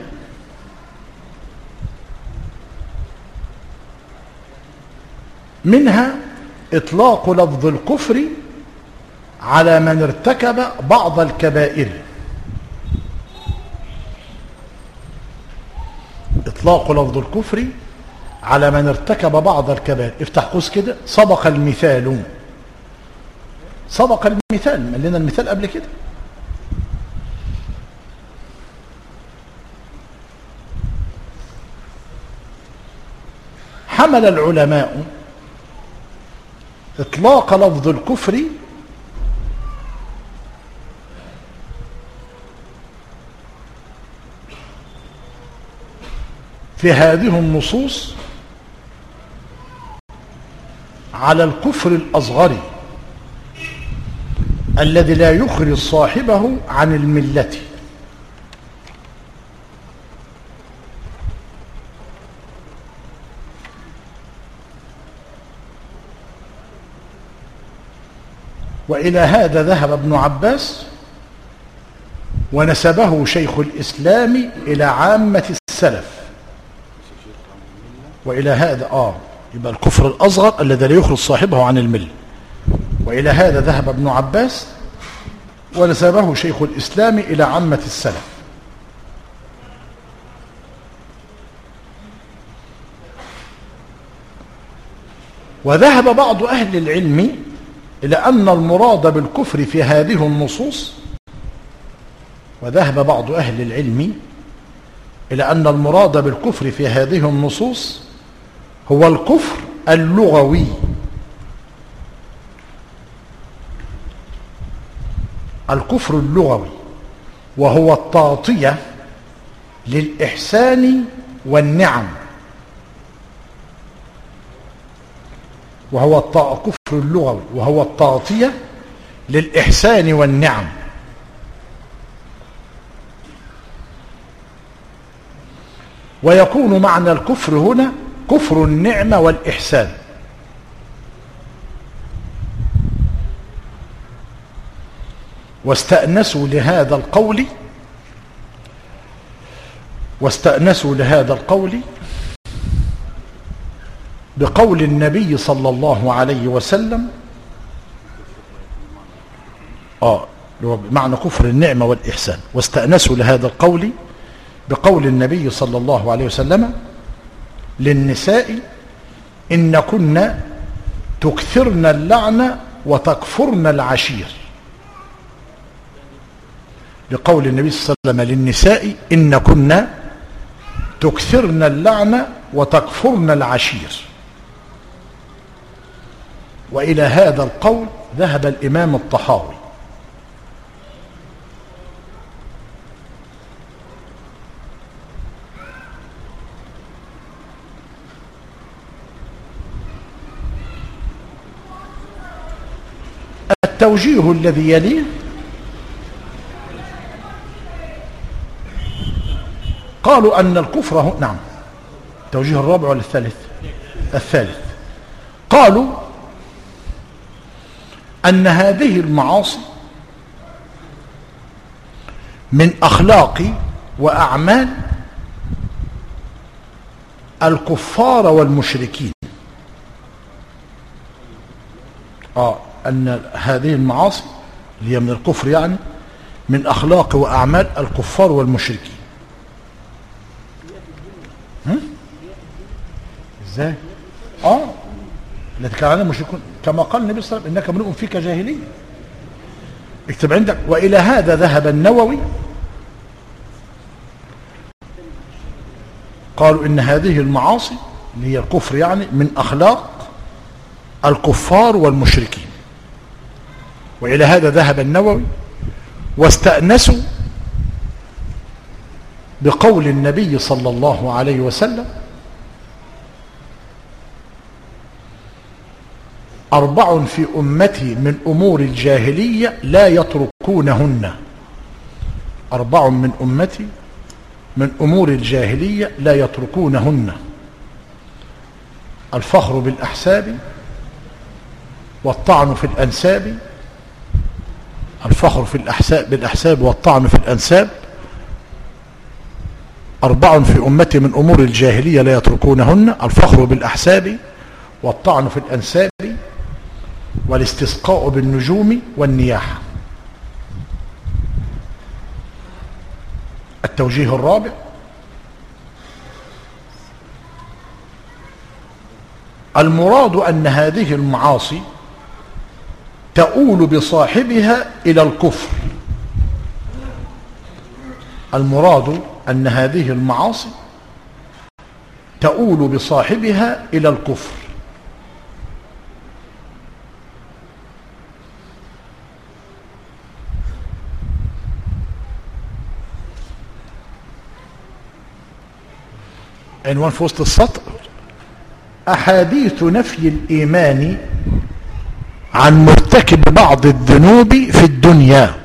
منها إطلاق لفظ الكفر على من ارتكب بعض الكبائر. إطلاق لفظ الكفر على من ارتكب بعض الكبائر. افتح قوس كده. سبق المثال، سبق المثال، قال لنا المثال قبل كده. حمل العلماء إطلاق لفظ الكفر في هذه النصوص على الكفر الأصغر الذي لا يخرج صاحبه عن الملة. وإلى هذا ذهب ابن عباس ونسبه شيخ الإسلام إلى عامة السلف. وإلى هذا يبقى الكفر الأصغر الذي لا يخرج صاحبه عن الملة. وإلى هذا ذهب ابن عباس ونسبه شيخ الإسلام إلى عامة السلف. وذهب بعض أهل العلم إلى أن المراد بالكفر في هذه النصوص، وذهب بعض أهل العلم إلى أن المراد بالكفر في هذه النصوص هو الكفر اللغوي، الكفر اللغوي، وهو التعطية للإحسان والنعم، وهو الكفر اللغوي وهو التعطية للإحسان والنعم. ويكون معنى الكفر هنا كفر النعمة والإحسان. واستأنسوا لهذا القول بقول النبي صلى الله عليه وسلم بمعنى كفر النعمة والإحسان. واستأنسوا لهذا القول بقول النبي صلى الله عليه وسلم للنساء إن كن تكثرن اللعن وتكفرن العشير. لقول النبي صلى الله عليه وسلم للنساء إن كن تكثرن اللعن وتكفرن العشير. وإلى هذا القول ذهب الإمام الطحاوي التوجيه الذي يليه قالوا أن الكفر نعم التوجيه الرابع ولا الثالث؟ الثالث. قالوا أن هذه المعاصي من أخلاق وأعمال الكفار والمشركين. أن هذه المعاصي اللي هي من الكفر يعني من أخلاق وأعمال الكفار والمشركين. ازاي؟ التي كان عليها المشركون كما قال النبي صلى الله عليه وسلم: انك امرؤ فيك جاهليه. اكتب عندك. والى هذا ذهب النووي، قالوا ان هذه المعاصي اللي هي الكفر يعني من اخلاق الكفار والمشركين. والى هذا ذهب النووي، واستأنسوا بقول النبي صلى الله عليه وسلم: 4 في أمتي من أمور الجاهلية لا يتركونهن. 4 من أمتي من أمور الجاهلية لا يتركونهن: الفخر بالأحساب والطعن في الأنساب. الفخر في بالأحساب والطعن في الأنساب. 4 في أمتي من أمور الجاهلية لا يتركونهن: الفخر بالأحساب والطعن في الأنساب والاستسقاء بالنجوم والنياحة. التوجيه الرابع: المراد أن هذه المعاصي تؤول بصاحبها إلى الكفر. المراد أن هذه المعاصي تؤول بصاحبها إلى الكفر. عنوان في وسط السطر: أحاديث نفي الإيمان عن مرتكب بعض الذنوب في الدنيا.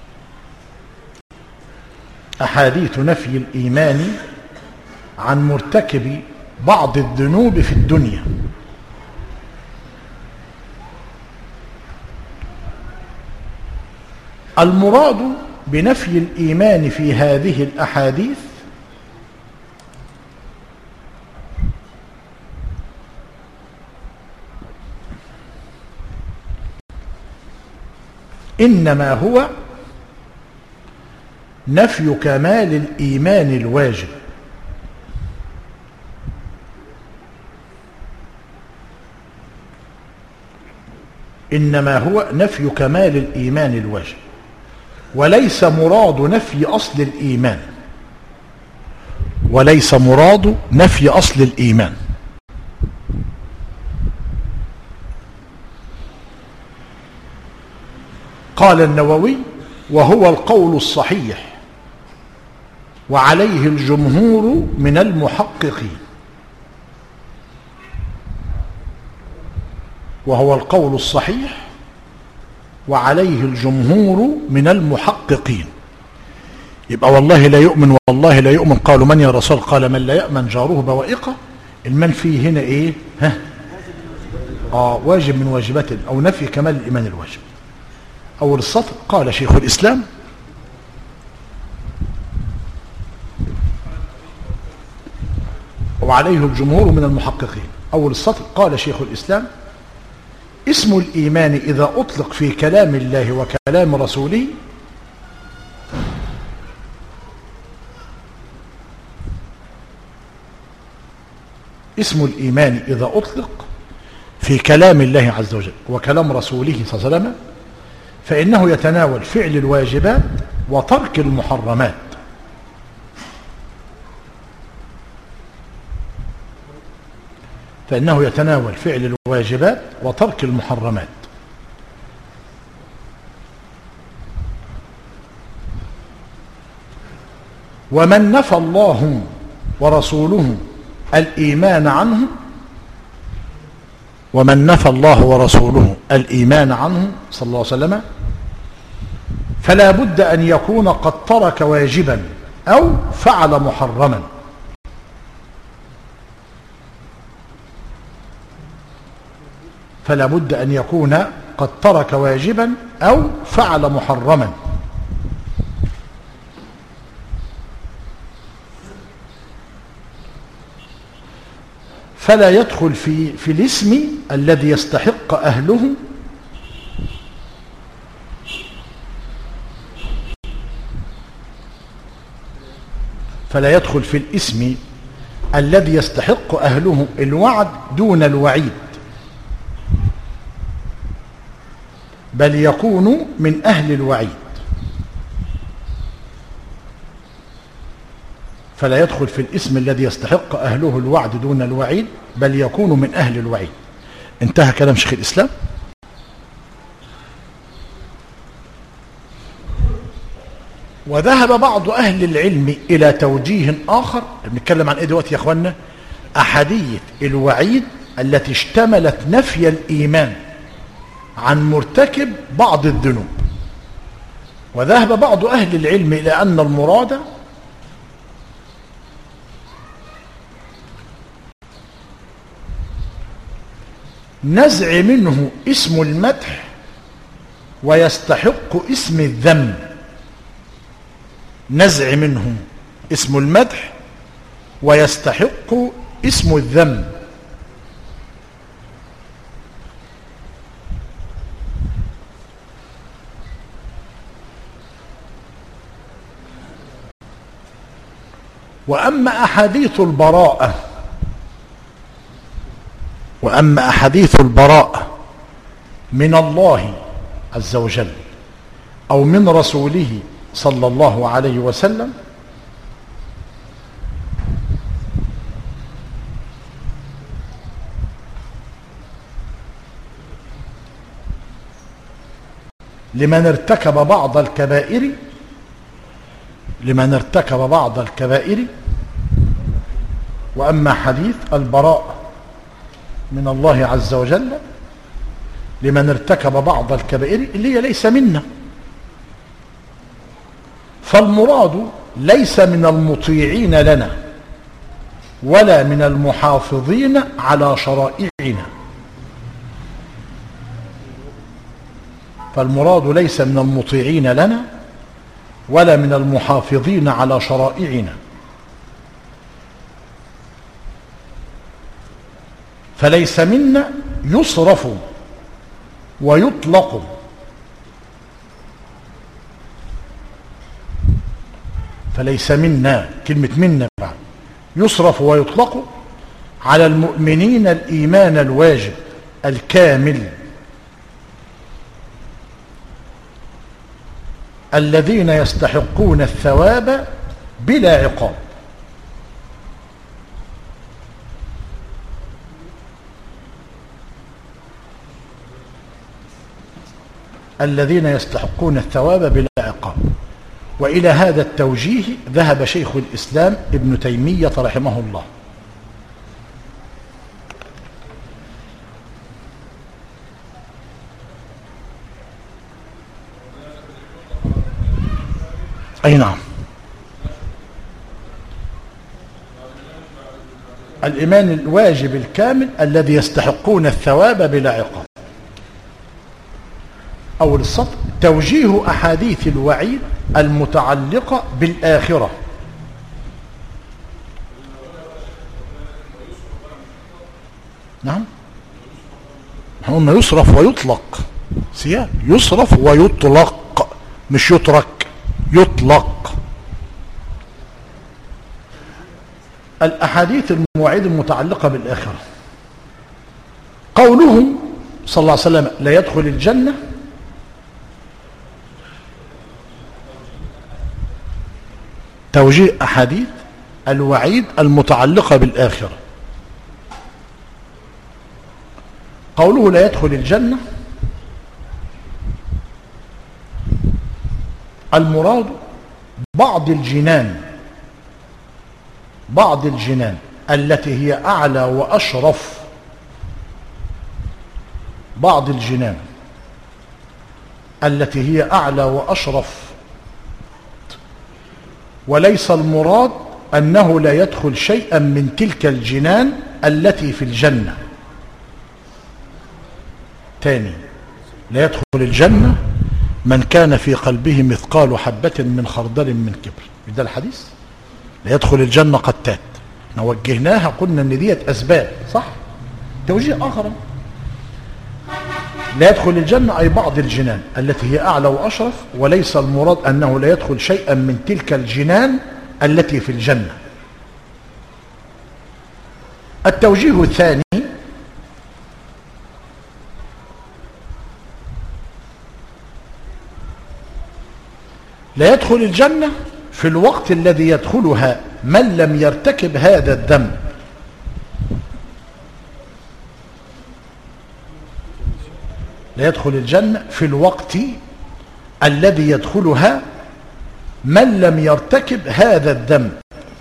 أحاديث نفي الإيمان عن مرتكب بعض الذنوب في الدنيا. المراد بنفي الإيمان في هذه الأحاديث إنما هو نفي كمال الإيمان الواجب. إنما هو نفي كمال الإيمان الواجب، وليس مراد نفي أصل الإيمان. وليس مراد نفي أصل الإيمان. قال النووي: وهو القول الصحيح وعليه الجمهور من المحققين. وهو القول الصحيح وعليه الجمهور من المحققين. يبقى والله لا يؤمن والله لا يؤمن. قالوا: من يا رسول؟ قال: من لا يأمن جاره بوائقه. المن فيه هنا ايه؟ واجب من واجبات او نفي كمال الإيمان الواجب. أول السطر: قال شيخ الإسلام وعليه الجمهور من المحققين. أول السطر: قال شيخ الإسلام: اسم الإيمان إذا أطلق في كلام الله وكلام رسوله اسم الإيمان إذا أطلق في كلام الله عز وجل وكلام رسوله صلى الله عليه وسلم فإنه يتناول فعل الواجبات وترك المحرمات. فإنه يتناول فعل الواجبات وترك المحرمات. ومن نفى الله ورسوله الإيمان عنه، ومن نفى الله ورسوله الإيمان عنه صلى الله عليه وسلم فلا بد أن يكون قد ترك واجبا أو فعل محرما. فلا بد أن يكون قد ترك واجبا أو فعل محرما. فلا يدخل في الاسم الذي يستحق أهله فلا يدخل في الاسم الذي يستحق أهله الوعد دون الوعيد، بل يكون من أهل الوعيد. فلا يدخل في الاسم الذي يستحق أهله الوعد دون الوعيد، بل يكون من أهل الوعيد. انتهى كلام شيخ الإسلام. وذهب بعض أهل العلم إلى توجيه آخر. بنتكلم عن إيه دلوقتي يا أخوانا؟ أحاديث الوعيد التي اشتملت نفي الإيمان عن مرتكب بعض الذنوب. وذهب بعض أهل العلم إلى أن المراد نزع منه اسم المدح ويستحق اسم الذم. نزع منه اسم المدح ويستحق اسم الذم. وأما أحاديث البراءة من الله عز وجل أو من رسوله صلى الله عليه وسلم لمن ارتكب بعض الكبائر. وأما حديث البراءة من الله عز وجل لمن ارتكب بعض الكبائر اللي هي ليس منا. فالمراد ليس من المطيعين لنا ولا من المحافظين على شرائعنا. فالمراد ليس من المطيعين لنا ولا من المحافظين على شرائعنا. فليس منا يصرف ويطلق. فليس منا، كلمة منا بعد، يصرف ويطلق على المؤمنين الإيمان الواجب الكامل الذين يستحقون الثواب بلا عقاب. الذين يستحقون الثواب بلا عقاب. وإلى هذا التوجيه ذهب شيخ الإسلام ابن تيمية رحمه الله. أي نعم. الإيمان الواجب الكامل الذي يستحقون الثواب بلا عقاب. أول السطر: توجيه أحاديث الوعيد المتعلقة بالآخرة. نعم، قلنا يصرف ويطلق، سياق يصرف ويطلق مش يترك، يطلق. الأحاديث الموعد المتعلقة بالآخرة، قوله صلى الله عليه وسلم: لا يدخل الجنة توجيه أحاديث الوعيد المتعلقة بالآخرة. قوله لا يدخل الجنة المراد بعض الجنان بعض الجنان التي هي أعلى وأشرف، بعض الجنان التي هي أعلى وأشرف، وليس المراد أنه لا يدخل شيئا من تلك الجنان التي في الجنة. تاني، لا يدخل الجنة من كان في قلبه مثقال حبة من خردل من كبر. ده الحديث. لا يدخل الجنة قتات، وجهناها قلنا ان ديت اسباب، صح؟ توجيه اخر، لا يدخل الجنة اي بعض الجنان التي هي اعلى واشرف، وليس المراد انه لا يدخل شيئا من تلك الجنان التي في الجنة. التوجيه الثاني، لا يدخل الجنة في الوقت الذي يدخلها من لم يرتكب هذا الذنب. لا يدخل الجنة في الوقت الذي يدخلها من لم يرتكب هذا الذنب.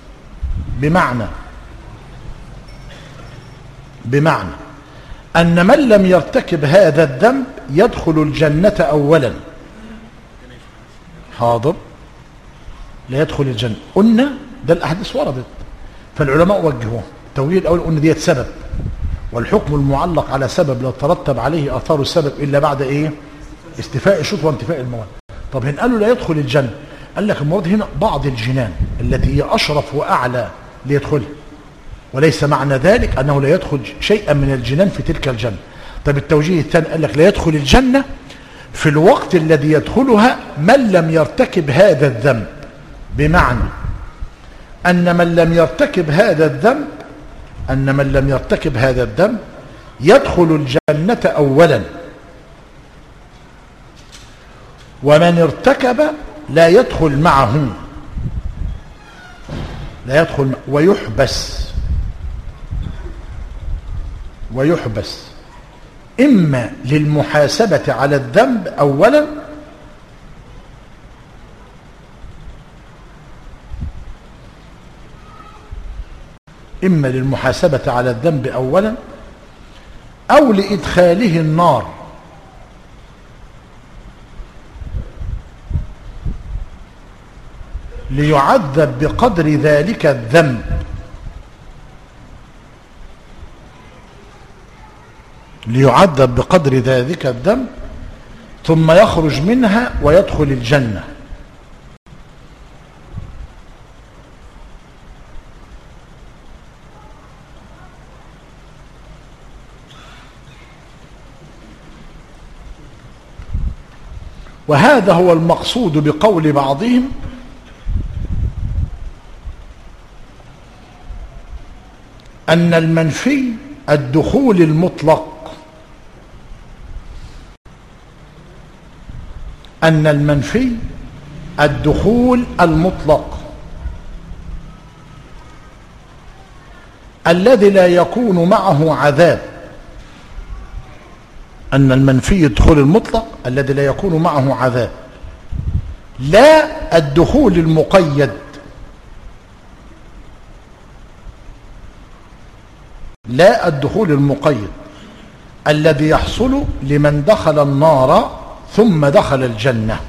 بمعنى أن من لم يرتكب هذا الذنب يدخل الجنة أولا. حاضر، لا يدخل الجنة، قلنا ده الأحاديث وردت، فالعلماء وجهوه. التوجيه الأول قلنا ديت سبب، والحكم المعلق على سبب لا ترتب عليه آثار السبب إلا بعد إيه؟ استيفاء الشروط وانتفاء الموانع. طب هنا قالوا لا يدخل الجنة، قال لك المراد هنا بعض الجنان التي هي أشرف وأعلى ليدخلها، وليس معنى ذلك أنه لا يدخل شيئا من الجنان في تلك الجنة. طب التوجيه الثاني قال لك لا يدخل الجنة في الوقت الذي يدخلها من لم يرتكب هذا الذنب، بمعنى أن من لم يرتكب هذا الذنب يدخل الجنة أولا، ومن ارتكب لا يدخل معه، ويحبس إما للمحاسبة على الذنب أولا، أو لإدخاله النار، ليعذب بقدر ذلك الذنب، ثم يخرج منها ويدخل الجنة. وهذا هو المقصود بقول بعضهم أن المنفي الدخول المطلق، الذي لا يكون معه عذاب. أن المنفي الدخول المطلق الذي لا يكون معه عذاب، لا الدخول المقيد، الذي يحصل لمن دخل النار ثم دخل الجنة.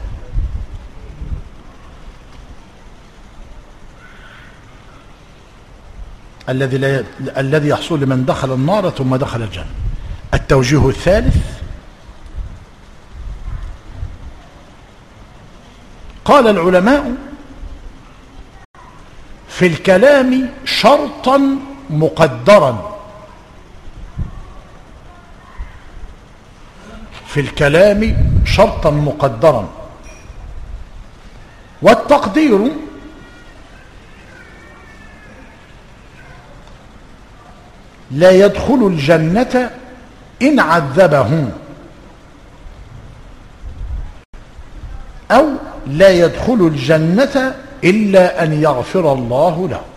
الذي يحصل لمن دخل النار ثم دخل الجنة. التوجيه الثالث، قال العلماء في الكلام شرطا مقدرا، والتقدير لا يدخل الجنة إن عذبه، أو لا يدخل الجنة إلا أن يغفر الله له.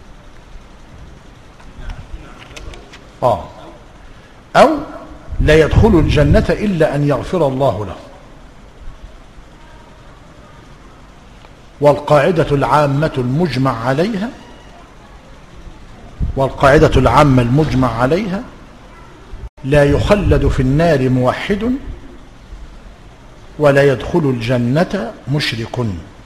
أو لا يدخل الجنة إلا أن يغفر الله له. والقاعدة العامة المجمع عليها والقاعدة العامة المجمع عليها: لا يخلد في النار موحد ولا يدخل الجنة مشرك.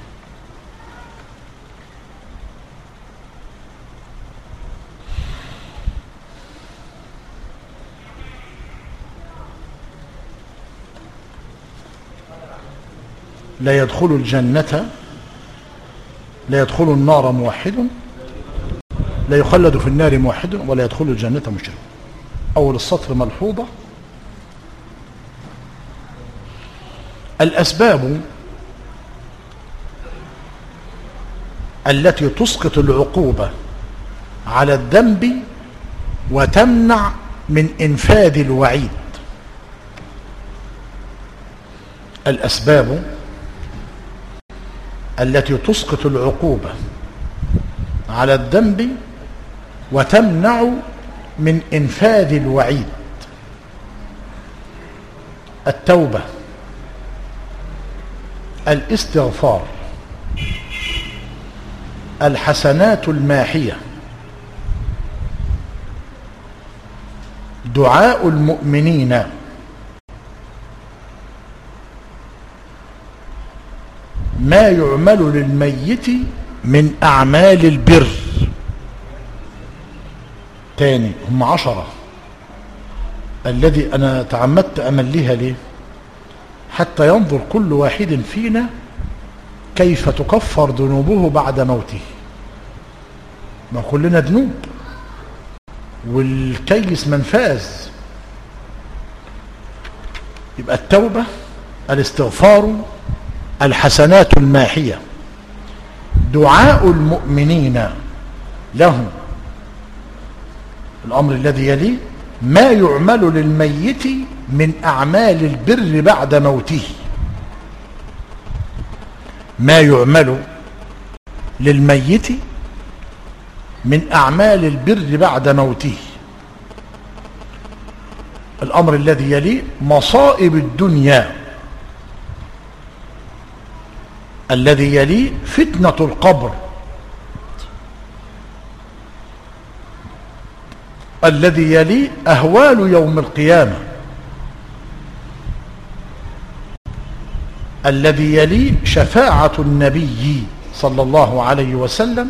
لا يدخل الجنة، لا يدخل النار موحد، لا يخلد في النار موحد ولا يدخل الجنة مشرك. أول السطر ملحوظة: الأسباب التي تسقط العقوبة على الذنب وتمنع من إنفاذ الوعيد. الأسباب التي تسقط العقوبة على الذنب وتمنع من إنفاذ الوعيد: التوبة، الاستغفار، الحسنات الماحية، دعاء المؤمنين، ما يعمل للميت من أعمال البر. تاني، هم 10. الذي أنا تعمدت أمليها ليه؟ حتى ينظر كل واحد فينا كيف تكفر ذنوبه بعد موته. ما كلنا ذنوب، والكيس من فاز. يبقى التوبة، الاستغفار، الحسنات الماحية، دعاء المؤمنين لهم. الأمر الذي يليه: ما يعمل للميت من أعمال البر بعد موته. ما يعمل للميت من أعمال البر بعد موته. الأمر الذي يليه: مصائب الدنيا. الذي يليه: فتنة القبر. الذي يليه: أهوال يوم القيامة. الذي يليه: شفاعة النبي صلى الله عليه وسلم.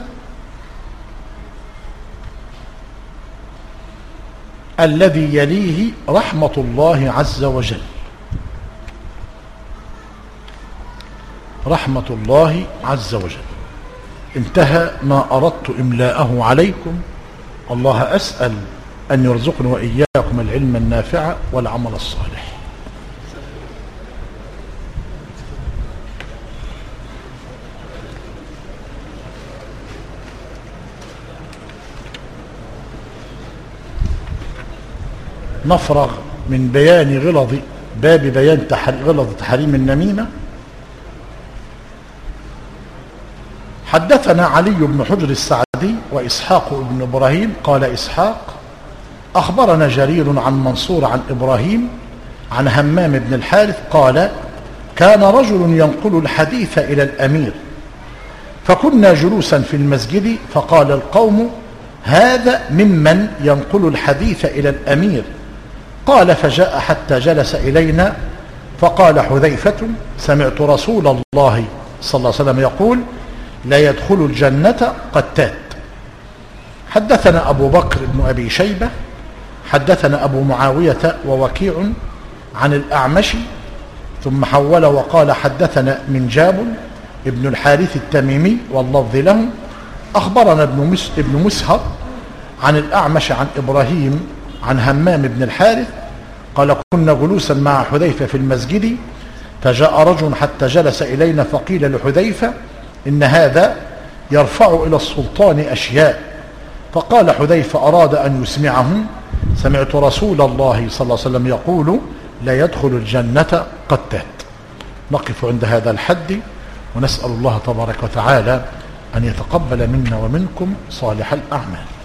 الذي يليه: رحمة الله عز وجل. رحمة الله عز وجل. انتهى ما أردت إملاءه عليكم. الله أسأل أن يرزقنا وإياكم العلم النافع والعمل الصالح. نفرغ من بيان غلظ باب بيان غلظ تحريم النميمة. حدثنا علي بن حجر السعدي وإسحاق بن إبراهيم. قال إسحاق: أخبرنا جرير عن منصور عن إبراهيم عن همام بن الحارث قال: كان رجل ينقل الحديث إلى الأمير، فكنا جلوسا في المسجد، فقال القوم: هذا ممن ينقل الحديث إلى الأمير. قال: فجاء حتى جلس إلينا، فقال حذيفة: سمعت رسول الله صلى الله عليه وسلم يقول: لا يدخل الجنة قتات. حدثنا أبو بكر بن أبي شيبة حدثنا أبو معاوية ووكيع عن الأعمش، ثم حول وقال: حدثنا من جاب ابن الحارث التميمي واللفظ له. أخبرنا ابن مسهر عن الأعمش عن إبراهيم عن همام بن الحارث قال: كنا جلوسا مع حذيفة في المسجد، فجاء رجل حتى جلس إلينا، فقيل لحذيفة: إن هذا يرفع إلى السلطان أشياء. فقال حذيفة: أراد أن يسمعهم: سمعت رسول الله صلى الله عليه وسلم يقول: لا يدخل الجنة قتات. نقف عند هذا الحد، ونسأل الله تبارك وتعالى أن يتقبل منا ومنكم صالح الأعمال.